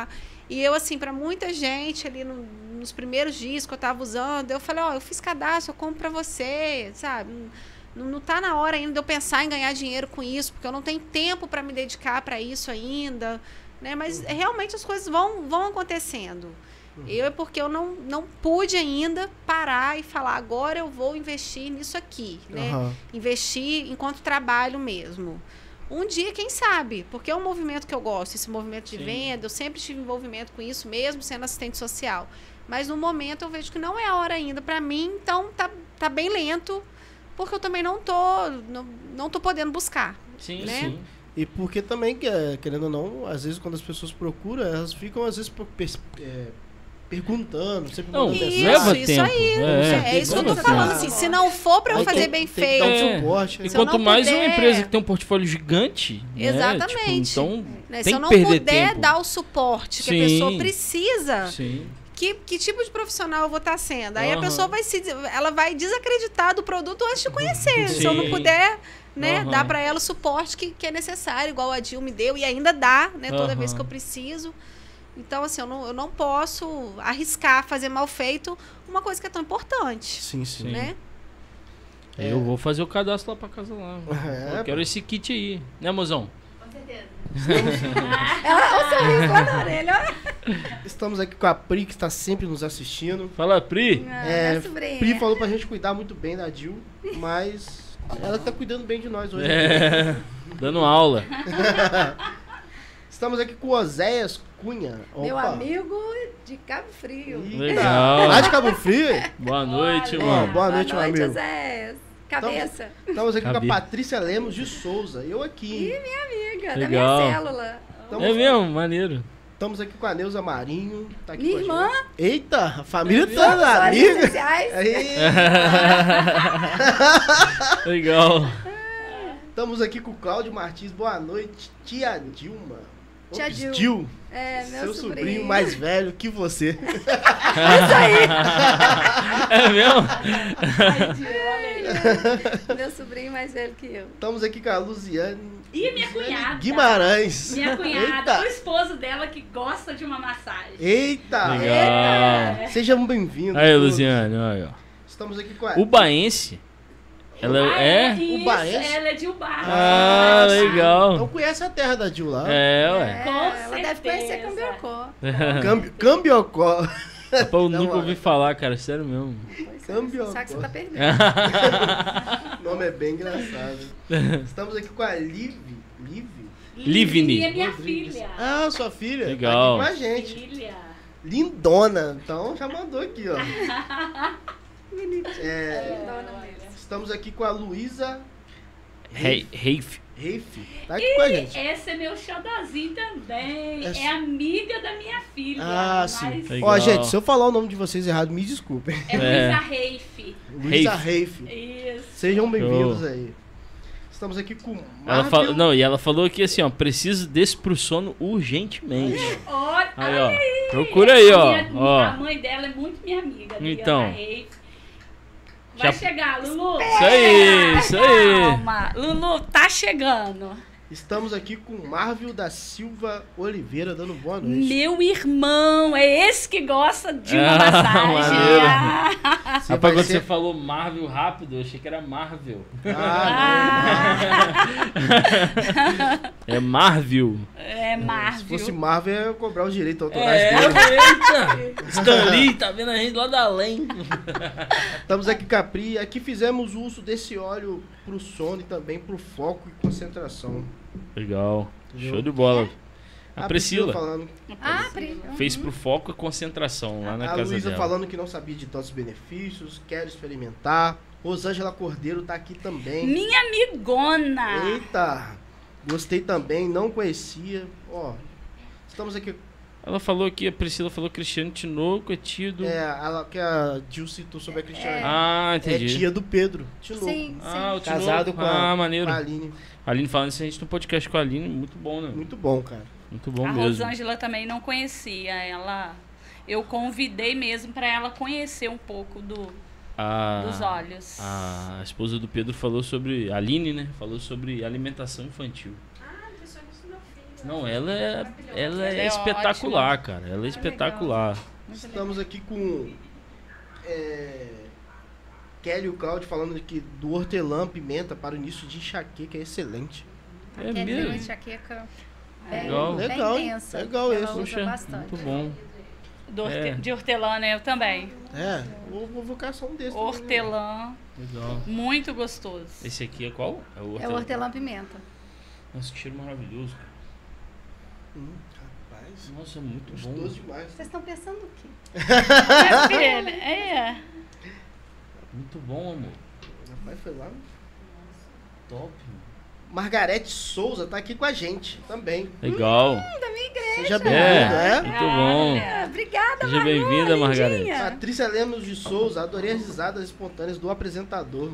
E eu, assim, para muita gente ali nos primeiros dias que eu estava usando, eu falei, eu fiz cadastro, eu compro para você, sabe? Não tá na hora ainda de eu pensar em ganhar dinheiro com isso, porque eu não tenho tempo para me dedicar para isso ainda, né? Mas realmente as coisas vão acontecendo. Porque eu não pude ainda parar e falar, agora eu vou investir nisso aqui, né? Investir enquanto trabalho mesmo. Um dia, quem sabe? Porque é um movimento que eu gosto, esse movimento de venda, eu sempre tive envolvimento com isso, mesmo sendo assistente social. Mas no momento eu vejo que não é a hora ainda para mim, então tá bem lento, porque eu também não tô podendo buscar. Sim, né? sim. E porque também, querendo ou não, às vezes quando as pessoas procuram, elas ficam às vezes perguntando, sempre Não, mandando leva isso tempo. aí. É isso que eu tô falando. Assim, se não for para eu fazer bem tem que dar feito, um suporte. E Se eu quanto não mais uma puder- empresa que tem um portfólio gigante, né? Exatamente. Tipo, então, né, se tem eu que não perder puder tempo. dar o suporte que a Sim. pessoa precisa, Sim. que tipo de profissional eu vou estar sendo? Aí a Aham. pessoa ela vai desacreditar do produto antes de conhecer. Se eu não Sim. puder, né, Aham. dar para ela o suporte que é necessário, igual a Dil me deu, e ainda dá, né, toda Aham. vez que eu preciso. Então, assim, eu não posso arriscar fazer mal feito uma coisa que é tão importante, Sim, sim. Sim. né? Eu vou fazer o cadastro lá pra casa lá. É, Eu quero esse kit aí. Né, mozão? Com certeza. Olha o sorriso lá na orelha. Estamos aqui com a Pri, que está sempre nos assistindo. Fala, Pri. Minha sobrinha. Pri falou pra gente cuidar muito bem da Dil, mas ela tá cuidando bem de nós hoje. É, dando aula. Estamos aqui com o Oséias Cunha. Meu Opa. amigo de Cabo Frio. Eita. Legal. Lá de Cabo Frio? Boa noite, Ó, mano. boa noite, meu amigo. Zé. Cabeça. Estamos aqui com Cabe. a Patrícia Lemos de Souza. Eu aqui. Amiga Legal. da minha célula. Estamos, É mesmo? Maneiro. estamos aqui com a Neuza Marinho. Tá aqui Minha com a irmã. gente. Eita, a família Somos toda, olhos amiga. especiais. Aí, Legal. estamos aqui com o Cláudio Martins. Boa noite, tia Dilma. Tia Ops, Dil. Dil, É, meu seu sobrinho mais velho que você. Isso aí. É mesmo? Meu sobrinho mais velho que eu. Estamos aqui com a Luziane E minha cunhada. Guimarães. Minha cunhada, o Eita, esposo dela que gosta de uma massagem. eita. Legal. Sejam bem-vindos. Aí, todos. Luciane, olha. Ó. Estamos aqui com a... Ubaense. Ela é? Isso, Ubaense? ela é de Ubá. Ah, Então legal. conhece a terra da Dil lá. É, ué. Com ela deve conhecer certeza. Cambiocó. Cambiocó. Rapaz, eu Não, nunca ó. ouvi falar, cara. Sério mesmo. Cambiocó. Sabe que você tá perdendo. O nome é bem engraçado. Estamos aqui com a Liv. Livni. E é minha Rodrigues. filha. Ah, sua filha. Legal. Tá aqui com a gente. Filha. Lindona. Então já mandou aqui, ó. É, Dona mesmo. estamos aqui com a Luísa Reif. Reife. Tá aqui com a gente. Esse é meu xodozinho também. É- É amiga da minha filha. Ah, mas sim. Legal. Ó, gente, se eu falar o nome de vocês errado, me desculpem. É Luísa Reife. Luísa Reife. Isso. Sejam bem-vindos Show. aí. Estamos aqui com Ela Marvel. não, e ela falou aqui assim, ó, preciso desse pro sono urgentemente. Olha, Aí, ó. Procura aí, ó. A Ó. mãe dela é muito minha amiga. Então. Adriana Reife. Vai Já- chegar, Lulu. Isso aí, isso aí. Calma. Lulu, tá chegando. Estamos aqui com Marvel da Silva Oliveira, dando boa noite. Meu irmão, é esse que gosta de uma Ah, massagem. maneiro. Ah. Você Rapaz, vai quando ser- você falou Marvel rápido, eu achei que era Marvel. É Marvel. É Se Marvel. fosse Marvel, eu ia cobrar os direitos autorais É, dele. eita! Stan Lee, tá vendo a gente lá da além. Estamos aqui com a Pri. Aqui fizemos uso desse óleo pro sono e também pro foco e concentração. Legal. Entendeu? Show de bola. A A Priscila falando, Ah, Pri. fez pro foco e concentração lá na a casa Luísa dela. falando que não sabia de tantos benefícios, quer experimentar. Rosângela Cordeiro tá aqui também. Minha amigona. Eita! Gostei também, não conhecia. Ó, estamos aqui. Ela falou aqui, a Priscila falou Cristiano Tinoco é tio do... Ela que a Gil citou sobre a Cristiane. Ah, É entendi. tia do Pedro. Tinoco. Sim, Ah, o sim. Tinoco. Casado com Ah, maneiro. com a Aline. A Aline falando isso, a gente tem um podcast com a Aline, muito bom, né? Muito bom, cara. Muito bom A mesmo. Rosângela também não conhecia. Eu convidei mesmo para ela conhecer um pouco dos olhos. A esposa do Pedro falou sobre... A Aline, né? Falou sobre alimentação infantil. Não, ela é Ela é espetacular, cara. Ela é espetacular. Estamos aqui com Kelly e o Claudio falando aqui do hortelã-pimenta para o início de enxaqueca, é excelente. É Aquele mesmo? enxaqueca Legal. bem Legal, intensa. legal Ela esse. usa Poxa, bastante. muito bom. De hortelã, né? Eu também. Vou caçar um desses. Hortelã, Legal. muito gostoso. Esse aqui é qual? É o hortelã-pimenta. Nossa, que cheiro maravilhoso, cara. Rapaz, Nossa, é muito gostoso bom. demais. Vocês estão pensando o quê? Minha filha, é. Muito bom, amor. Rapaz, foi lá. Top, mano. Margarete Souza tá aqui com a gente também. Legal. Da minha igreja. Seja bem-vinda, É, é? muito bom. Ah, obrigada, Seja bem-vinda, Margarete. lindinha. Patrícia Lemos de Souza, adorei as risadas espontâneas do apresentador.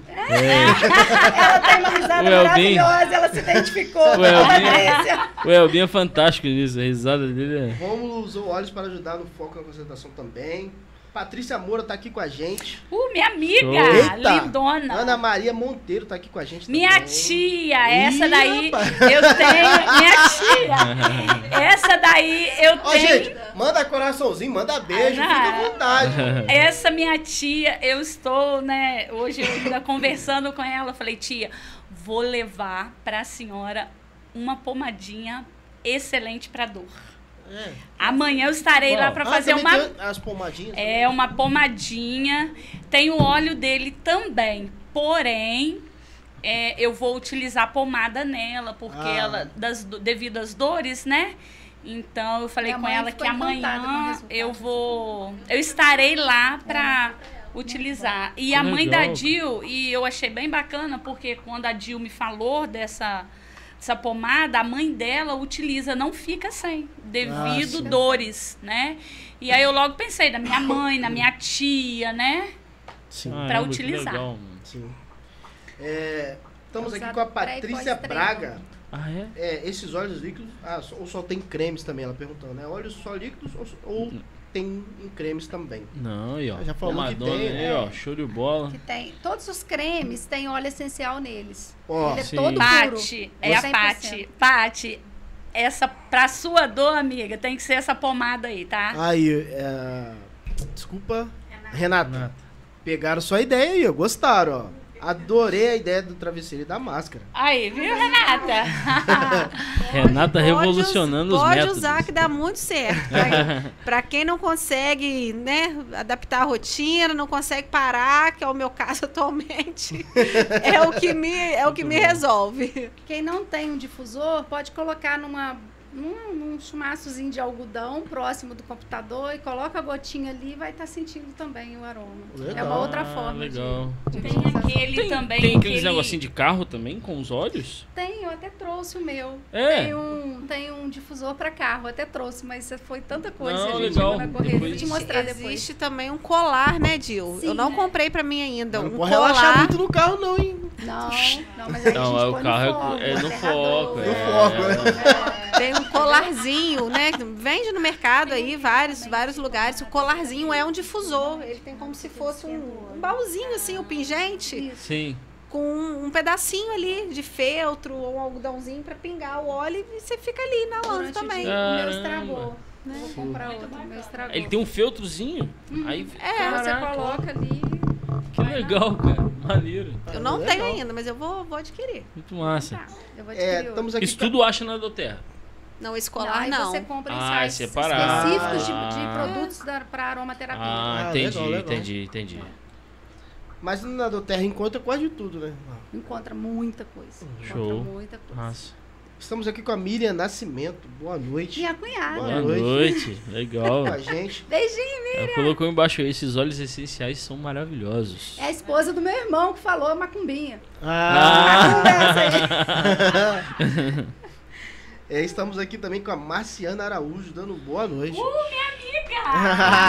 Ela tem uma risada O Elbin. maravilhosa, ela se identificou. O Elbin. Patrícia. O Elbin é fantástico nisso, a risada dele é... Rômulo usou olhos para ajudar no foco na concentração também. Patrícia Moura tá aqui com a gente. Minha amiga, Show. Eita! lindona. Ana Maria Monteiro tá aqui com a gente Minha também. tia, essa Ih, daí rapaz. eu tenho. Minha tia, essa daí eu Ó, tenho. gente, manda coraçãozinho, manda beijo, Ah, fica à vontade. Essa minha tia, eu estou, né, hoje eu ainda conversando com ela, eu falei, tia, vou levar pra senhora uma pomadinha excelente pra dor. É. Amanhã eu estarei lá pra fazer também uma... tem as pomadinhas. É, uma pomadinha. Tem o óleo dele também. Porém, eu vou utilizar pomada nela, porque ela, devido às dores, né? Então, eu falei Minha com mãe ela que ficou encantada com o amanhã resultado. eu estarei lá pra utilizar. E a mãe legal. da Dil, e eu achei bem bacana, porque quando a Dil me falou dessa pomada, a mãe dela utiliza, não fica sem, devido sim. dores, né? E aí eu logo pensei na minha mãe, na minha tia, né? Sim, Pra Caramba, que utilizar. legal, mano. sim. Estamos aqui Usado com a pré e Patrícia pós-treino. Braga. Ah, é? Esses óleos líquidos, ou só tem cremes também, ela perguntando, né? Óleos só líquidos ou tem em cremes também? Não, aí, ó. Já falou que Pomadona tem, aí, ó. Show de bola. Que tem, todos os cremes têm óleo essencial neles. Ó, Ele é sim. todo puro. Pati, é a 100%. Pati. Pati, essa pra sua dor, amiga, tem que ser essa pomada aí, tá? aí, desculpa, Renata. Pegaram sua ideia aí, ó, gostaram, ó. Adorei a ideia do travesseiro e da máscara. Aí, viu, Renata? Renata revolucionando os pode métodos. usar que dá muito certo. Pra quem não consegue, né, adaptar a rotina, não consegue parar, que é o meu caso atualmente, é o que me resolve. Quem não tem um difusor, pode colocar num chumaçozinho de algodão próximo do computador e coloca a gotinha ali e vai estar sentindo também o aroma. Legal. É uma outra forma legal. de Tem utilização. aquele também. Tem aqueles aquele- negocinho de carro também, com os olhos? Tem, eu até trouxe o meu. É? Tem um difusor para carro, eu até trouxe, mas foi tanta coisa Não, a gente legal. na correria. Vou Depois- te mostrar depois. Existe também um colar, né, Dil? Sim, Eu não né? comprei pra mim ainda. Não Um pode relaxar colar. muito no carro não, hein? Não, mas aí Não, a gente o põe carro no foco, é no aterrador. foco. No foco, né? Tem um colarzinho, né? Vende no mercado aí, vários lugares. O colarzinho é um difusor. Ele tem como se fosse um baúzinho, assim, um pingente, Sim. com um pedacinho ali de feltro ou um algodãozinho pra pingar o óleo e você fica ali na onda Durante o também. dia, o meu Caramba. estragou. Vou comprar outro, o meu estragou. Ele tem um feltrozinho. Aí, Então você caraca, coloca ali. que legal, cara. Maneiro. Eu não Legal. tenho ainda, mas eu vou adquirir. Muito massa. Tá, eu vou adquirir outro. Estamos aqui Isso tudo acha na Doterra. Não, esse Não, colar aí não. você compra em Ah, sites separado. específicos de Ah. produtos para aromaterapia. Ah, Ah, entendi, legal, legal. entendi. Mas na Doterra encontra quase de tudo, né? Encontra muita coisa. Show. Encontra muita coisa. Massa. Estamos aqui com a Miriam Nascimento. Boa noite. Minha cunhada. Boa Boa noite. noite. Legal. Com a gente. Beijinho, Ela colocou embaixo aí, esses óleos essenciais são maravilhosos. é a esposa do meu irmão que falou macumbinha. Ah! Conversa aí. Estamos aqui também com a Marciana Araújo, dando boa noite. Minha amiga!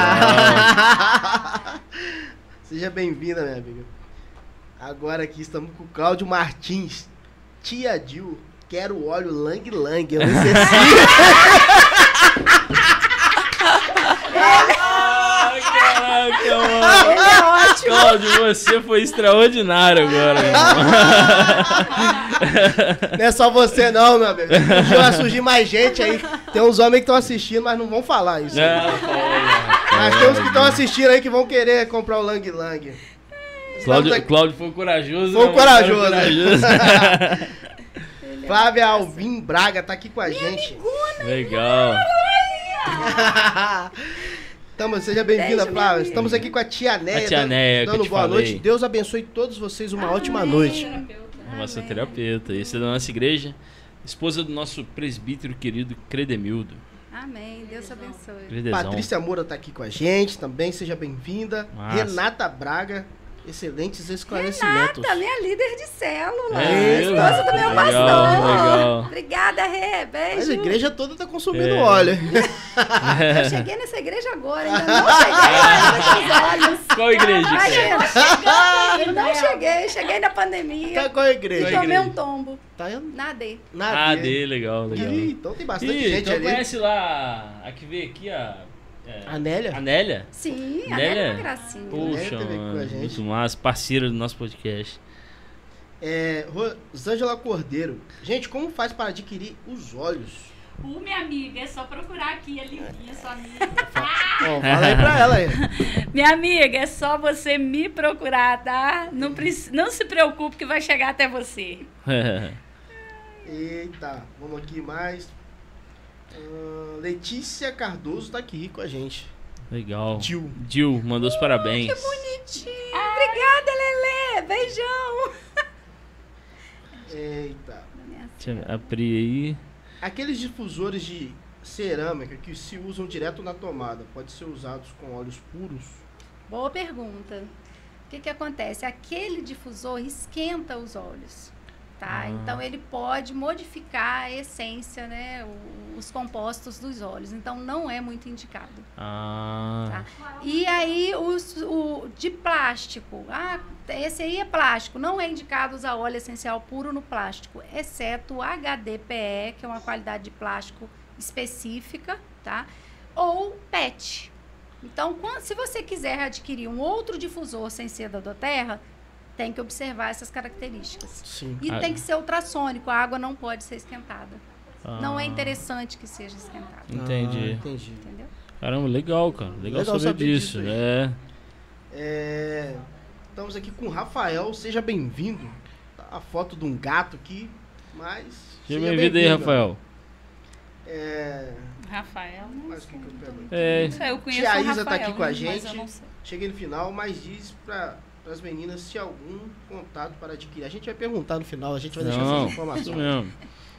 Seja bem-vinda, minha amiga. Agora aqui estamos com o Cláudio Martins. Tia Dil, quero óleo Lang Lang. Eu necessito. Ai, caraca, mano. Ele é ótimo. Cláudio, você foi extraordinário agora, meu irmão. Não é só você não, meu amigo. Vai surgir mais gente aí. Tem uns homens que estão assistindo, mas não vão falar isso. Mas tem uns que estão assistindo aí que vão querer comprar o Lang Lang. Cláudio foi corajoso. Foi corajoso. Flávia Alvim Braga tá aqui com a gente. Legal. Seja bem-vinda, Beijo, Flávia. minha Estamos aqui com a tia Néia. A tia Néia, dando que eu te boa falei. noite. Deus abençoe todos vocês. Uma ótima noite. Nossa terapeuta. Esse é da nossa igreja. Esposa do nosso presbítero querido Credemildo. Amém. Deus abençoe. Credezão. Patrícia Moura tá aqui com a gente também. Seja bem-vinda. Massa. Renata Braga. Excelentes esclarecimentos. Renata, minha líder de célula. É, Esposa do meu legal, pastor. legal. Obrigada, Rê. Beijo. Mas a igreja toda tá consumindo É. óleo. Eu cheguei nessa igreja agora, ainda não cheguei nos olhos. Qual igreja? Imagina, eu não cheguei na pandemia. Qual a igreja? E tomei um tombo. Tá Nadei. na Legal, legal. Ih, então tem bastante Ih, gente então ali. conhece lá, a que veio aqui, A Nélia? a Nélia? Sim, a Nélia? Nélia é uma gracinha. Poxa, teve aqui com a mano, gente. muito massa, parceira do nosso podcast. Rosângela Cordeiro. Gente, como faz para adquirir os óleos? Minha amiga, é só procurar aqui, é limpinha, sua amiga. Ó, fala aí pra ela aí. Minha amiga, é só você me procurar, tá? Não se preocupe que vai chegar até você. Eita, vamos aqui mais. Letícia Cardoso tá aqui com a gente. Legal. Gil. Mandou os parabéns. Que bonitinho. Obrigada, Lelê. Beijão. Eita. Deixa eu abrir aí. Aqueles difusores de cerâmica que se usam direto na tomada, pode ser usados com óleos puros? Boa pergunta. O que acontece? Aquele difusor esquenta os óleos, tá? Então, ele pode modificar a essência, né? Os compostos dos óleos. Então, não é muito indicado. Tá? E aí, o de plástico. Esse aí é plástico. Não é indicado usar óleo essencial puro no plástico, exceto o HDPE, que é uma qualidade de plástico específica, tá? Ou PET. Então, se você quiser adquirir um outro difusor sem ser da Terra, tem que observar essas características. Sim. E tem que ser ultrassônico, a água não pode ser esquentada. Não é interessante que seja esquentada. Entendi. Entendi. Entendeu? Caramba, legal, cara. Legal saber disso. aí. Estamos aqui com o Rafael, seja bem-vindo. Tá a foto de um gato aqui, mas... Seja bem-vindo aí, Rafael. Rafael, não Mas o que eu pego aqui? sei, eu conheço Tia o Isa Rafael, tá aqui com a mas gente. eu não sei. Cheguei no final, mas diz para as meninas se algum contato para adquirir. A gente vai perguntar no final, a gente vai deixar essas Isso informações. mesmo.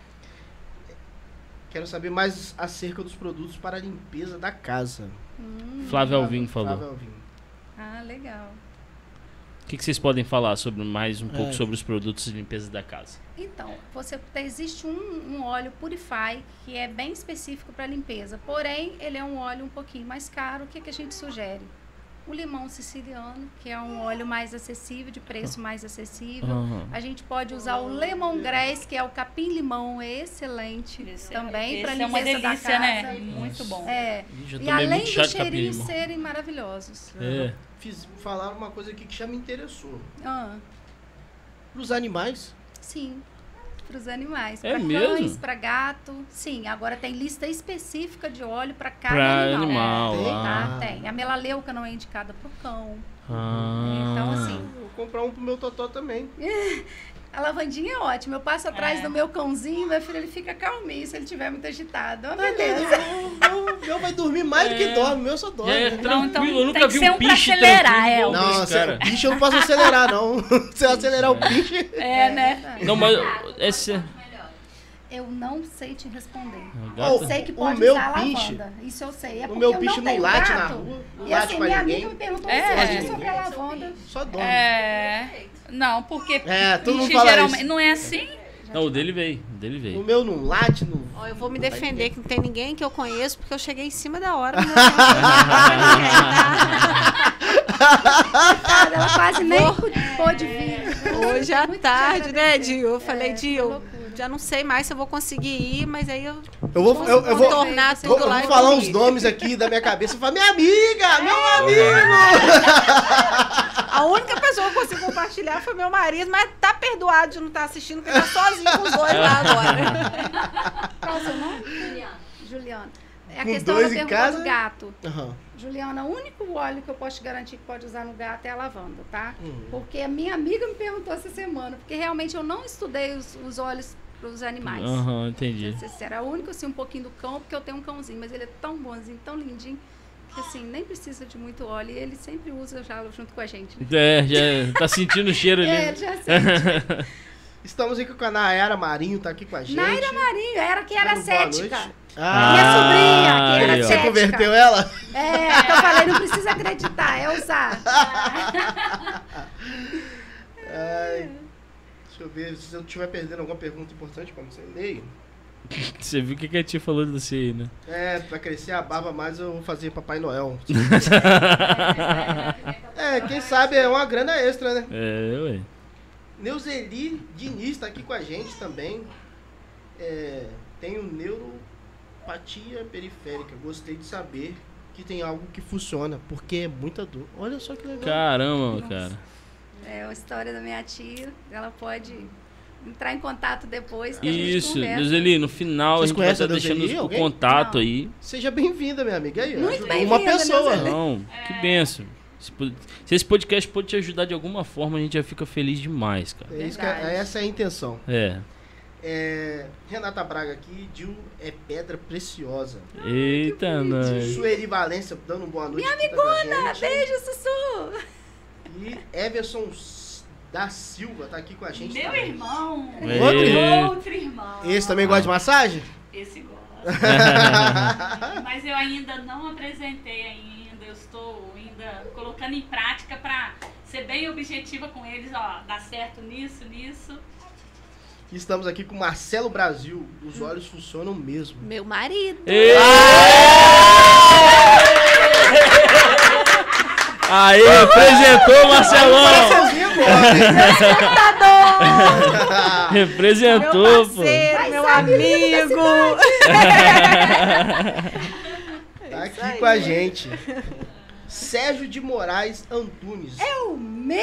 Quero saber mais acerca dos produtos para a limpeza da casa. Flávia Alvim falou. Flávia Alvim. Legal. O que vocês podem falar sobre mais um pouco sobre os produtos de limpeza da casa? Então, existe um óleo Purify que é bem específico para limpeza, porém ele é um óleo um pouquinho mais caro. O que a gente sugere? O limão siciliano, que é um óleo mais acessível, de preço mais acessível. A gente pode usar o lemongrass, que é o capim-limão, é excelente também para Esse é uma limpeza da delícia, casa. né? Muito bom. Já E tomei além muito chá dos de cheirinhos capim-limão. serem maravilhosos. Falaram uma coisa aqui que já me interessou. Ah, Para os animais, sim, para os animais. É Para mesmo? cães, para gato. Sim, agora tem lista específica de óleo para cada Pra animal. animal. Tá? Tem. A melaleuca não é indicada para o cão. Então, assim, vou comprar um pro meu totó também. a lavandinha é ótima. Eu passo atrás do meu cãozinho, meu filho, ele fica calminho se ele estiver muito agitado. Uma beleza. O meu vai dormir mais do que dorme, o meu só dorme. Já é né? tranquilo, então eu nunca tem que vi ser um um pra piche acelerar, tranquilo igual Não, desse, cara. bicho eu não posso acelerar, não. Se eu acelerar o bicho... Né? Não, mas esse... Eu não sei te responder. Gato? Eu sei que pode meu usar bicho- lavanda. Isso eu sei. É O porque meu eu bicho não não tenho late gato. na rua, não E late assim, pra minha ninguém. amiga me perguntou É. se sobre a lavanda. Só dorme. Não, porque todo mundo piche fala geralmente isso. não é assim. Não, o dele veio. O meu não late, não... Ó, eu vou me defender que não tem ninguém que eu conheço, porque eu cheguei em cima da hora. Ela quase nem pôde vir. Hoje à Muito tarde, te né, agradecer. Dil? Eu falei, Que Dil, loucura. já não sei mais se eu vou conseguir ir, mas aí eu vou tornar vou falar uns nomes aqui da minha cabeça e falar, minha amiga, meu amigo! A única pessoa que eu consigo compartilhar foi meu marido, mas tá perdoado de não estar assistindo, porque tá sozinho com os dois lá agora. Qual o seu nome? Juliana. Juliana. É a Com questão dois da em pergunta casa? do gato. Aham. Juliana, o único óleo que eu posso te garantir que pode usar no gato é a lavanda, tá? Porque a minha amiga me perguntou essa semana, porque realmente eu não estudei os óleos para os animais. Aham, entendi. Pra ser sincera, a única, assim, um pouquinho do cão, porque eu tenho um cãozinho, mas ele é tão bonzinho, tão lindinho, que assim, nem precisa de muito óleo e ele sempre usa já junto com a gente. Né? Já tá sentindo o cheiro ali. Ele já sente. Estamos aqui com a Nayara Marinho, tá aqui com a gente. Naira Marinho, era que era Boa noite. cética. Ah, Minha sobrinha, que era aí, ó. você cética. converteu ela? É, que eu falei, não precisa acreditar, é usar. Ai, deixa eu ver, se eu estiver perdendo alguma pergunta importante, como você leio. Você viu o que a tia falou de você aí, né? É, pra crescer a barba mais eu vou fazer Papai Noel. Quem sabe é uma grana extra, né? É, ué. Neuzeli Diniz tá aqui com a gente também. Tenho neuropatia periférica. Gostei de saber que tem algo que funciona, porque é muita dor. Olha só que legal. Caramba, Nossa. cara. É a história da minha tia, ela pode entrar em contato depois que a gente Isso, conversa. Deuseli, no final Vocês a gente vai conhecem estar a Deuseli? deixando o Alguém? contato Não. aí. Seja bem-vinda, minha amiga. Aí, Muito ajudou bem-vinda, uma pessoa. Neuzeli. Não, que benção. Se esse podcast pode te ajudar de alguma forma, a gente já fica feliz demais, cara. É isso que, Verdade. essa é a intenção. Renata Braga aqui, Dil é pedra preciosa. Eita, nós. Sueli Valência dando boa noite. Minha aqui pra amigona, gente. beijo, Sussu. E Everson da Silva tá aqui com a gente. Meu também. irmão. É. Outro irmão. Esse também gosta de massagem? Esse gosta. Mas eu ainda não apresentei ainda. Eu estou ainda colocando em prática para ser bem objetiva com eles. Ó, dá certo nisso, nisso. E estamos aqui com Marcelo Brasil. Os olhos funcionam mesmo. Meu marido. Aí, representou, Marcelão! Representou, Meu pô. parceiro, meu amigo. Tá aqui com a gente. Sérgio de Moraes Antunes. O meu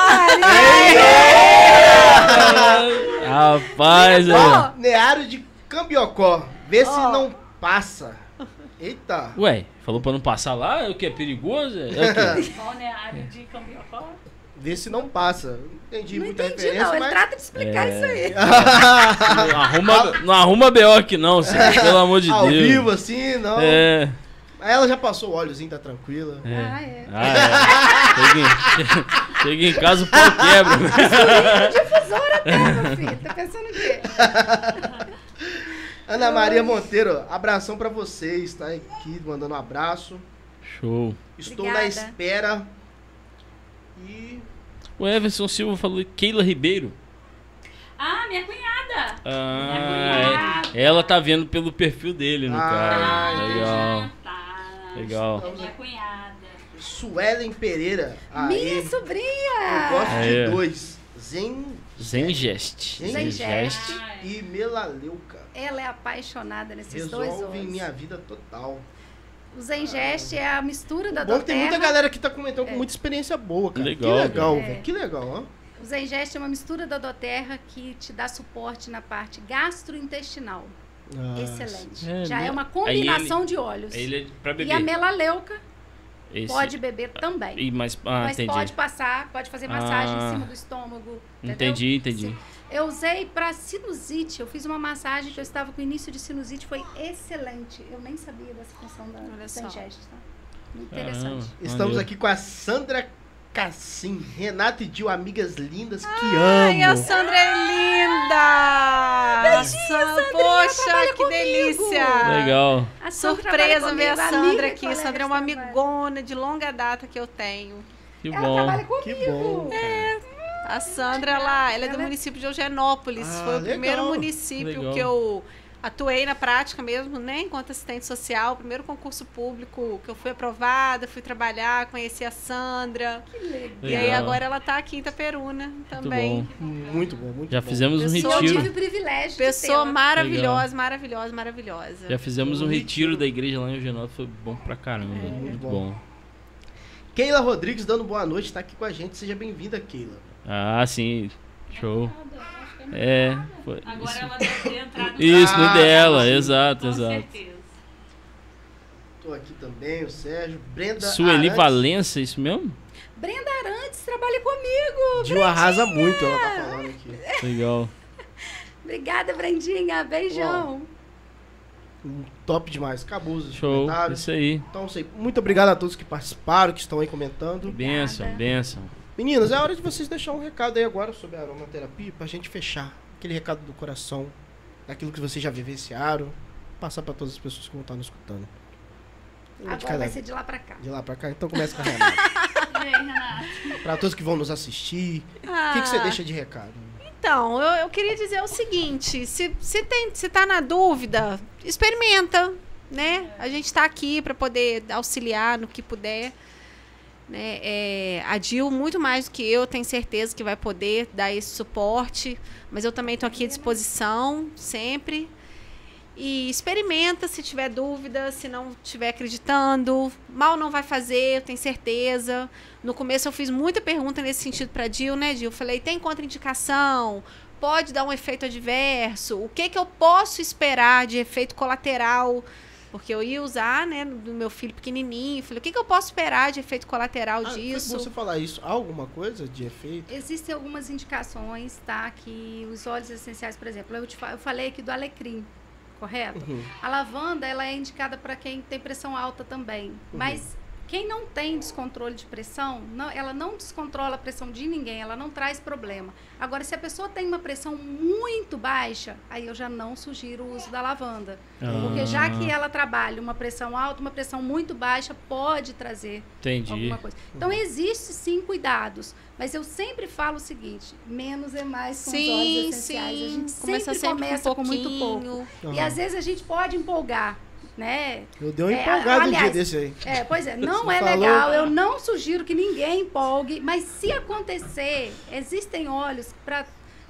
Rapaz, Ó, Neário de Cambiocó. Vê se não passa. Eita. ué, falou pra não passar lá? É o que? É perigoso? É o quê? Balneário de Cambiocó. Vê se não passa. Não entendi Não muita entendi, referência, não. Ele mas... trata de explicar isso aí. Não arruma BO aqui não, senhor, pelo amor de Ao Deus. vivo, assim, não. É. Ela já passou o óleozinho, tá tranquila. Ah, é. Chega em casa, o pau quebra. Difusora até, meu filho. Tá pensando o quê? Ana Maria Monteiro, abração pra vocês, tá aqui mandando um abraço. Show. Estou Obrigada. na espera. E O Everson Silva falou Keila Ribeiro. Ah, minha cunhada. Ah, ela tá vendo pelo perfil dele, no caso. Legal. Tá. Legal. É minha cunhada. Suelen Pereira. Minha Eu sobrinha. gosto Aê. de dois. Zengest. Zengest. E Melaleuca. Ela é apaixonada nesses dois Resolvem olhos. minha vida total. O Zengest é a mistura da Bom que tem muita doTERRA. galera que tá comentando com muita experiência boa, cara. Legal, que legal, cara. velho. Que legal, ó. O Zengest é uma mistura da doTERRA que te dá suporte na parte gastrointestinal. Ah, Excelente. É, Já né? é uma Aí combinação de óleos. Ele é pra E a beber. melaleuca Esse- pode beber também. Mas Mas entendi. pode passar, pode fazer massagem Ah. em cima do estômago. Entendeu? Entendi. Sim. Eu usei para sinusite. Eu fiz uma massagem que eu estava com início de sinusite. Foi excelente. Eu nem sabia dessa função da Olha só. Zengest, tá? Muito Caramba. interessante. Estamos Maneiro. aqui com a Sandra Cassim, Renata e Dil, amigas lindas que Ai, a amo. Sandra é linda! Beijinho, poxa, que delícia! Legal. A Sandra Surpresa trabalha ver a comigo, Sandra amiga, aqui. colega Sandra é de uma trabalho. amigona de longa data que eu tenho. Que Ela bom. trabalha comigo. Que bom. A Sandra, ela é do município de Eugenópolis. Ah, Foi o legal. primeiro município Legal. que eu atuei na prática mesmo, né, enquanto assistente social, primeiro concurso público que eu fui aprovada, fui trabalhar, conheci a Sandra. Que legal. E aí agora ela tá aqui em Itaperuna também. Muito bom, muito Já bom. fizemos um Pessoa Eu tive retiro. o privilégio de Pessoa tê-la. maravilhosa, maravilhosa, maravilhosa. Já fizemos um retiro da igreja lá em Eugenópolis, foi bom pra caramba. Muito bom. bom. Keila Rodrigues dando boa noite, tá aqui com a gente. Seja bem-vinda, Keila. Ah, sim. Show. Foi. Agora ela deve ter entrado Isso, no Ah, dela, sim. exato, com exato. certeza. Tô aqui também, o Sérgio. Brenda Sueli Arantes. Valença, isso mesmo? Brenda Arantes trabalha comigo. Gil arrasa muito, ela tá falando aqui. Legal. Obrigada, Brendinha. Beijão. Top demais. Acabou os Show. comentários. Isso aí. Então, muito obrigado a todos que participaram, que estão aí comentando. Benção, benção. Meninas, é hora de vocês deixar um recado aí agora sobre a aromaterapia pra gente fechar. Aquele recado do coração, daquilo que vocês já vivenciaram, passar pra todas as pessoas que vão estar nos escutando. Agora vai ser de lá pra cá. De lá pra cá, então começa com a Renata. E aí, Renata? Pra todos que vão nos assistir, o que você deixa de recado? Então, eu queria dizer o seguinte, se tá na dúvida, experimenta, né? A gente tá aqui para poder auxiliar no que puder, né? A Gil, muito mais do que eu, tenho certeza que vai poder dar esse suporte, mas eu também tô aqui à disposição, sempre. E experimenta, se tiver dúvida, se não estiver acreditando. Mal não vai fazer, eu tenho certeza. No começo eu fiz muita pergunta nesse sentido para Gil, né, Gil? Falei, tem contraindicação? Pode dar um efeito adverso? O que eu posso esperar de efeito colateral? Porque eu ia usar, né, do meu filho pequenininho. Falei, o que eu posso esperar de efeito colateral disso? Foi bom você falar isso. Há alguma coisa de efeito? Existem algumas indicações, tá? Que os óleos essenciais, por exemplo, eu falei aqui do alecrim. Correto? Uhum. A lavanda, ela é indicada para quem tem pressão alta também. Mas quem não tem descontrole de pressão, ela não descontrola a pressão de ninguém, ela não traz problema. Agora, se a pessoa tem uma pressão muito baixa, aí eu já não sugiro o uso da lavanda. Porque já que ela trabalha uma pressão alta, uma pressão muito baixa pode trazer alguma coisa. Então, existe sim cuidados. Mas eu sempre falo o seguinte, menos é mais com os óleos essenciais. A gente sempre começa com muito pouco. E às vezes a gente pode empolgar, né? Eu dei uma empolgada um dia desse aí. Pois é, não é legal. Eu não sugiro que ninguém empolgue, mas se acontecer, existem óleos para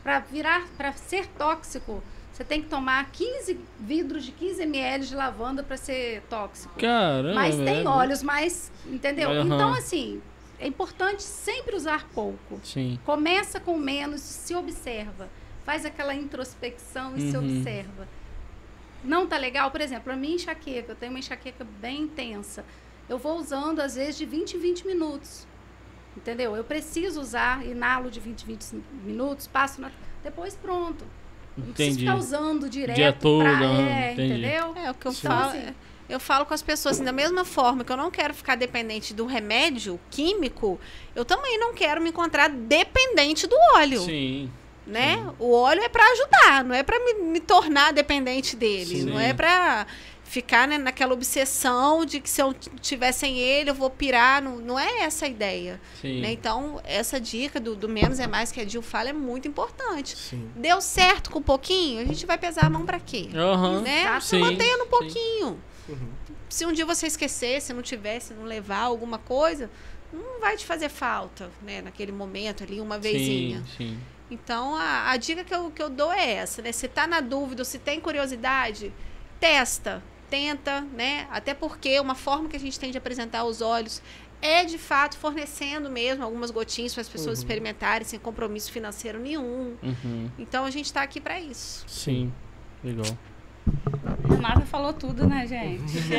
ser tóxico. Você tem que tomar 15 vidros de 15 ml de lavanda para ser tóxico. Caramba. Mas tem óleos mais, entendeu? Então, assim, é importante sempre usar pouco. Sim. Começa com menos, se observa. Faz aquela introspecção e se observa. Não tá legal? Por exemplo, a minha enxaqueca, eu tenho uma enxaqueca bem intensa. Eu vou usando, às vezes, de 20 em 20 minutos. Entendeu? Eu preciso usar, inalo de 20 em 20 minutos, passo depois pronto. Não preciso ficar usando direto. Dia todo, entendeu? É o que eu Então, falo. assim, Eu falo com as pessoas assim, da mesma forma que eu não quero ficar dependente do remédio químico, eu também não quero me encontrar dependente do óleo. Sim. Né? O óleo é para ajudar, não é para me tornar dependente dele, Sim. não é para ficar, né, naquela obsessão de que se eu tiver sem ele eu vou pirar, não é essa a ideia. Sim. Né? Então, essa dica do menos é mais que a Gil fala é muito importante. Sim. Deu certo com um pouquinho, a gente vai pesar a mão para quê? Né? Sim, Mantenha no pouquinho. Uhum. Se um dia você esquecer, se não tiver, se não levar alguma coisa, não vai te fazer falta, né? Naquele momento ali, uma vezinha. Sim. Então, a dica que eu dou é essa, né? Se tá na dúvida, se tem curiosidade, testa, tenta, né? Até porque uma forma que a gente tem de apresentar os óleos é, de fato, fornecendo mesmo algumas gotinhas para as pessoas experimentarem, sem compromisso financeiro nenhum. Então, a gente tá aqui para isso. Sim. Legal. Renata falou tudo, né, gente?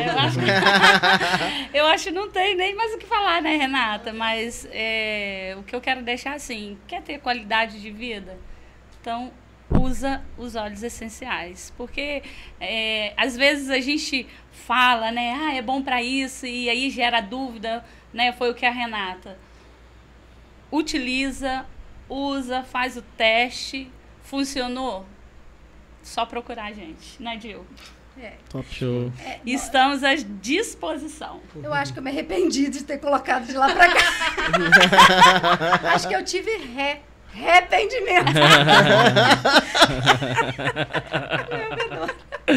Eu acho que não tem nem mais o que falar, né, Renata? Mas o que eu quero deixar assim, quer ter qualidade de vida? Então, usa os óleos essenciais. Porque às vezes a gente fala, né, é bom para isso, e aí gera dúvida, né? Foi o que a Renata utiliza, usa, faz o teste, funcionou? Só procurar a gente, né, Gil? Top show. Estamos à disposição. Eu acho que eu me arrependi de ter colocado de lá pra cá. Acho que eu tive arrependimento.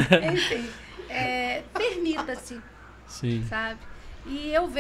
Enfim, permita-se, Sim. sabe? E eu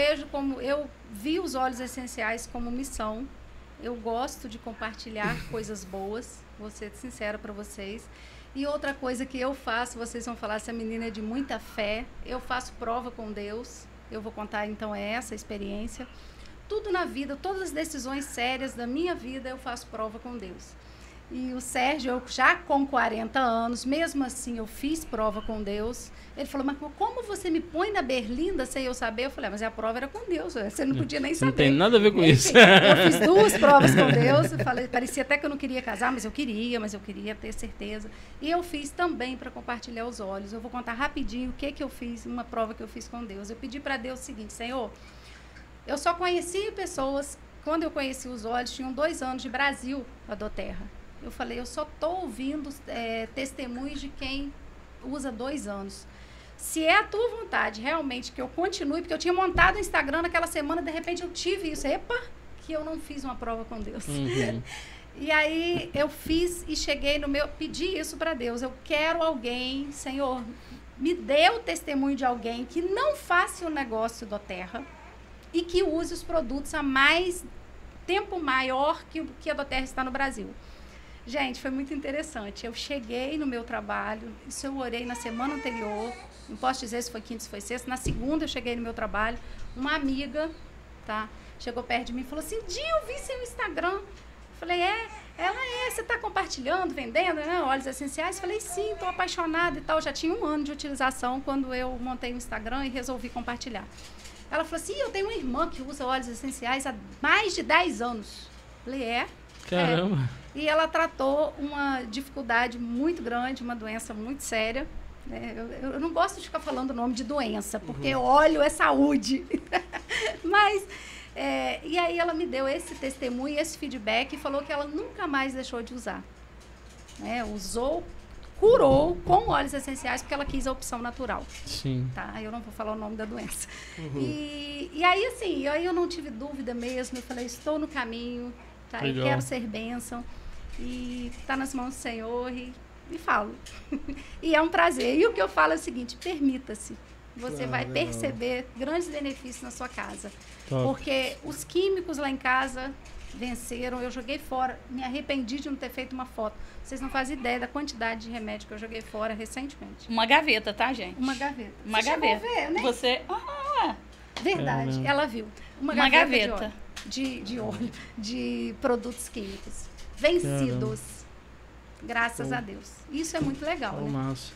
vi os óleos essenciais como missão. Eu gosto de compartilhar coisas boas, vou ser sincera para vocês. E outra coisa que eu faço, vocês vão falar, essa menina é de muita fé, eu faço prova com Deus. Eu vou contar então essa experiência. Tudo na vida, todas as decisões sérias da minha vida, eu faço prova com Deus. E o Sérgio, eu já com 40 anos, mesmo assim eu fiz prova com Deus. Ele falou, mas como você me põe na berlinda sem eu saber? Eu falei, mas a prova era com Deus, você não podia nem saber. Não tem nada a ver com Enfim, isso. Eu fiz 2 provas com Deus, eu falei, parecia até que eu não queria casar, mas eu queria ter certeza. E eu fiz também para compartilhar os olhos. Eu vou contar rapidinho o que eu fiz, uma prova que eu fiz com Deus. Eu pedi para Deus o seguinte, Senhor, eu só conhecia pessoas, quando eu conheci os olhos, tinham 2 anos de Brasil, a Doterra. Eu falei, eu só estou ouvindo testemunhos de quem usa 2 anos. Se é a tua vontade realmente que eu continue, porque eu tinha montado o Instagram naquela semana, de repente eu tive isso. Epa, que eu não fiz uma prova com Deus. Uhum. E aí eu fiz e cheguei pedi isso para Deus. Eu quero alguém, Senhor, me dê o testemunho de alguém que não faça o negócio da terra e que use os produtos há mais tempo maior que a Doterra está no Brasil. Gente, foi muito interessante. Eu cheguei no meu trabalho, isso eu orei na semana anterior, não posso dizer se foi quinta, se foi sexta, na segunda eu cheguei no meu trabalho, uma amiga, tá, chegou perto de mim e falou assim, Di, eu vi seu Instagram. Eu falei, você está compartilhando, vendendo, né, óleos essenciais? Falei, sim, estou apaixonada e tal. Já tinha 1 ano de utilização quando eu montei o Instagram e resolvi compartilhar. Ela falou assim, eu tenho uma irmã que usa óleos essenciais há mais de 10 anos. Eu falei, Caramba. E ela tratou uma dificuldade muito grande, uma doença muito séria. Né? Eu não gosto de ficar falando o nome de doença, porque óleo é saúde. Mas, e aí ela me deu esse testemunho, esse feedback, e falou que ela nunca mais deixou de usar. Né? Curou com óleos essenciais, porque ela quis a opção natural. Sim. Tá? Eu não vou falar o nome da doença. E aí, assim, eu não tive dúvida mesmo. Eu falei, estou no caminho. Tá? Eu quero ser bênção e está nas mãos do Senhor e falo. E é um prazer. E o que eu falo é o seguinte, permita-se. Você vai perceber grandes benefícios na sua casa. Top. Porque os químicos lá em casa venceram, eu joguei fora, me arrependi de não ter feito uma foto. Vocês não fazem ideia da quantidade de remédio que eu joguei fora recentemente. Uma gaveta, tá, gente? Uma gaveta. Uma Você gaveta. chegou a ver, né? Você... Verdade, ela viu. Uma gaveta. De óleo, de produtos químicos vencidos, graças a Deus. Isso é muito legal, né? Massa.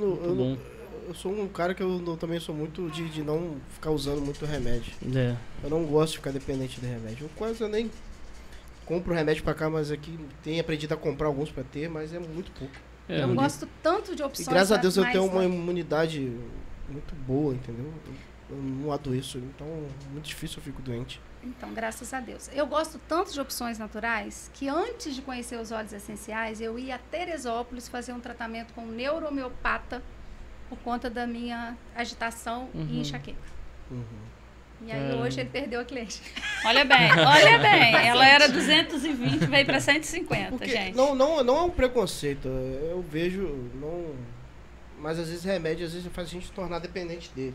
Eu sou um cara que eu também sou muito de não ficar usando muito remédio. Eu não gosto de ficar dependente de remédio. Eu quase nem compro remédio pra cá, mas aqui tenho aprendido a comprar alguns pra ter, mas é muito pouco. Eu gosto tanto de opções. E graças a Deus eu tenho uma imunidade muito boa, entendeu? Eu não adoeço, então é muito difícil eu fico doente. Então, graças a Deus. Eu gosto tanto de opções naturais que antes de conhecer os óleos essenciais, eu ia a Teresópolis fazer um tratamento com um neurohomeopata por conta da minha agitação e enxaqueca. E aí hoje ele perdeu a cliente. Olha bem. Ela era 220, veio para 150, porque gente. Não é um preconceito. Eu vejo, mas às vezes remédio faz a gente tornar dependente dele.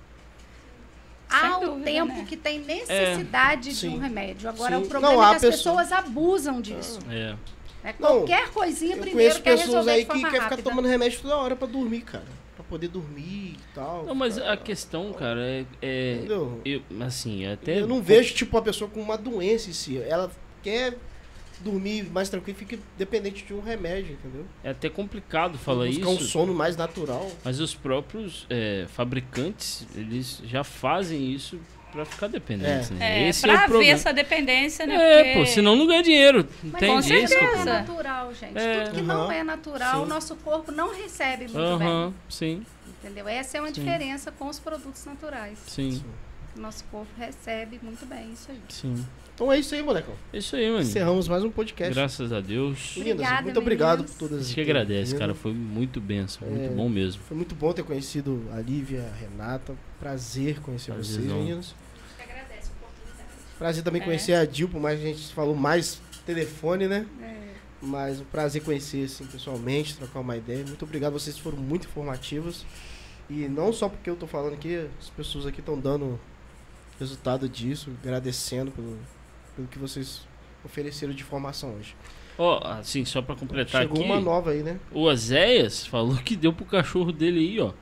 Há Sem o dúvida, tempo né? que tem necessidade de um remédio. Agora, o problema Não, é que as pessoas abusam disso. É. Qualquer coisinha Eu primeiro conheço quer pessoas resolver aí de que forma quer ficar rápida. tomando remédio toda hora pra dormir, cara. Pra poder dormir e tal. Não, mas a questão, cara, Entendeu? eu não vejo, tipo, a pessoa com uma doença em si. Ela quer dormir mais tranquilo, fica dependente de um remédio, entendeu? É até complicado falar Buscar isso. um sono mais natural. Mas os próprios fabricantes, eles já fazem isso pra ficar dependentes, né? Esse pra é o ver problema. essa dependência, né? Pô, senão não ganha dinheiro. Mas Tem com isso, tudo certeza. é pô. natural, gente. Tudo que não é natural, o nosso corpo não recebe muito bem. Sim, Entendeu? Essa é uma diferença com os produtos naturais. sim, O nosso corpo recebe muito bem isso aí. sim. Então é isso aí, molecão. É isso aí, mano. Encerramos mais um podcast. Graças a Deus. Meninas, Obrigada, muito obrigado meninas. por todas A as gente que agradece, vindo. cara. Foi muito benção, muito bom mesmo. Foi muito bom ter conhecido a Lívia, a Renata. Prazer conhecer vocês, Prazerzão. meninas. Que agradece a oportunidade. Prazer também conhecer a Dil, por mais que a gente falou mais telefone, né? Mas um prazer conhecer, assim, pessoalmente, trocar uma ideia. Muito obrigado, vocês foram muito informativos. E não só porque eu tô falando aqui, as pessoas aqui estão dando resultado disso, agradecendo pelo que vocês ofereceram de informação hoje. Ó, assim, só pra completar Chegou aqui, uma nova aí, né? o Oséias falou que deu pro cachorro dele aí, ó.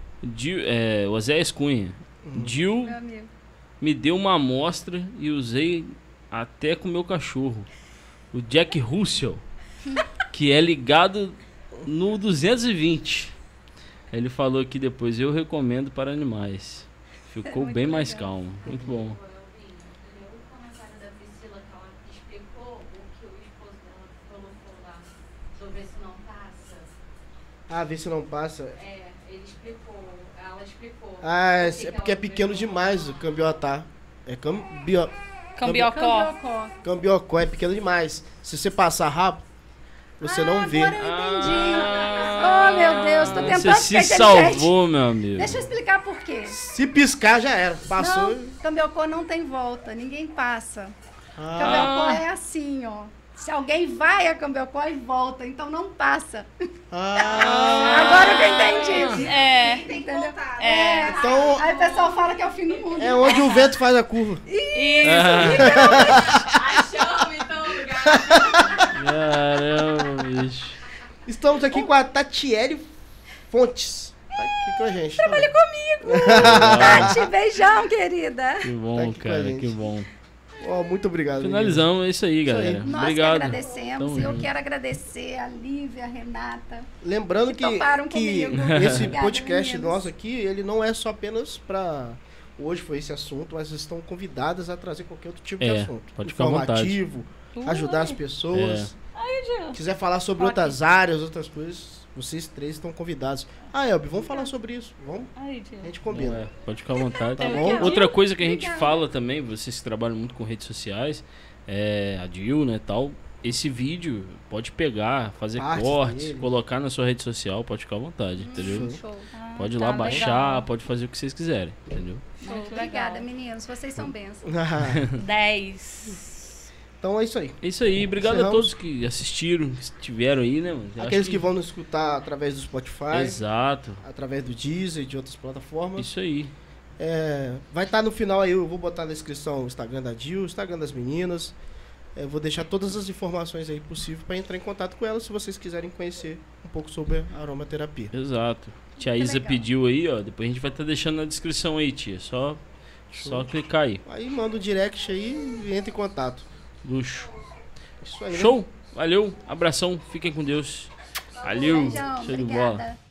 O Oséias Cunha. Jill Meu amigo. me deu uma amostra e usei até com o meu cachorro. O Jack Russell, que é ligado no 220. Ele falou aqui depois, eu recomendo para animais. Ficou Muito bem mais legal. calmo. Muito bom. Eu vi o comentário da Priscila que ela explicou o que o esposo dela colocou lá sobre se não passa. Ah, vê se não passa. Ele explicou, ela explicou. Ah, o é que porque é ela pequeno pegou. demais o cambiotá. É Cambiocó. cambiocó, é pequeno demais. Se você passar rápido, você não vê. Agora eu entendi. Oh, meu Deus, tô tentando Você se ficar salvou, meu amigo. Deixa eu explicar por quê. Se piscar, já era. Passou. Não, cambiocó não tem volta, ninguém passa. Ah, Cambiocó é assim, ó. Se alguém vai a cambiocó e volta, então não passa. Agora que eu entendi. É. Entendeu? então Aí o pessoal fala que é o fim do mundo. é onde o vento faz a curva. Isso. Achamos então o lugar. Caramba, bicho. Estamos aqui com a Tatiele Fontes. Tá aqui com a gente. Trabalha Tati, beijão, querida. Que Tá bom, aqui com a cara, gente. que bom. Ó, muito obrigado. Finalizamos, é isso aí, Isso aí. galera. Nós Obrigado. que agradecemos. Tamo E eu junto. quero agradecer a Lívia, a Renata. Lembrando Que toparam que comigo. esse Obrigada, podcast meninos. nosso aqui, ele não é só apenas pra... Hoje foi esse assunto, mas vocês estão convidadas a trazer qualquer outro tipo de É, assunto. pode ficar à vontade. Informativo, ajudar as pessoas. Gil. Quiser falar sobre outras áreas, outras coisas, vocês três estão convidados. Ah, Elbi, vamos falar sobre isso. Vamos? Ai, Gil. A gente Não, combina. é, pode ficar à vontade. Tá bom? Outra coisa que a gente Obrigada. fala também, vocês que trabalham muito com redes sociais, a Jill, né, tal, esse vídeo pode pegar, fazer Partes cortes, dele. colocar na sua rede social, pode ficar à vontade, entendeu? Show. Pode ir tá lá baixar, legal. pode fazer o que vocês quiserem, entendeu? Muito obrigada, meninos. Vocês são bênçãos. 10. Então é isso aí. É isso aí, obrigado a Encerramos. todos que assistiram, que estiveram aí, né, mano? Eu Aqueles acho que vão nos escutar através do Spotify, Exato, através do Deezer e de outras plataformas. isso aí. Vai estar no final aí, eu vou botar na descrição o Instagram da Jill, o Instagram das meninas. Vou deixar todas as informações aí possível para entrar em contato com elas se vocês quiserem conhecer um pouco sobre a aromaterapia. Exato. Tia Isa legal. pediu aí, ó. Depois a gente vai estar deixando na descrição aí, tia. Só clicar aí. Aí manda um direct aí e entra em contato. Luxo. Isso aí, né? Show. Valeu. Abração. Fiquem com Deus. Valeu. Beijão, Show de bola. obrigada.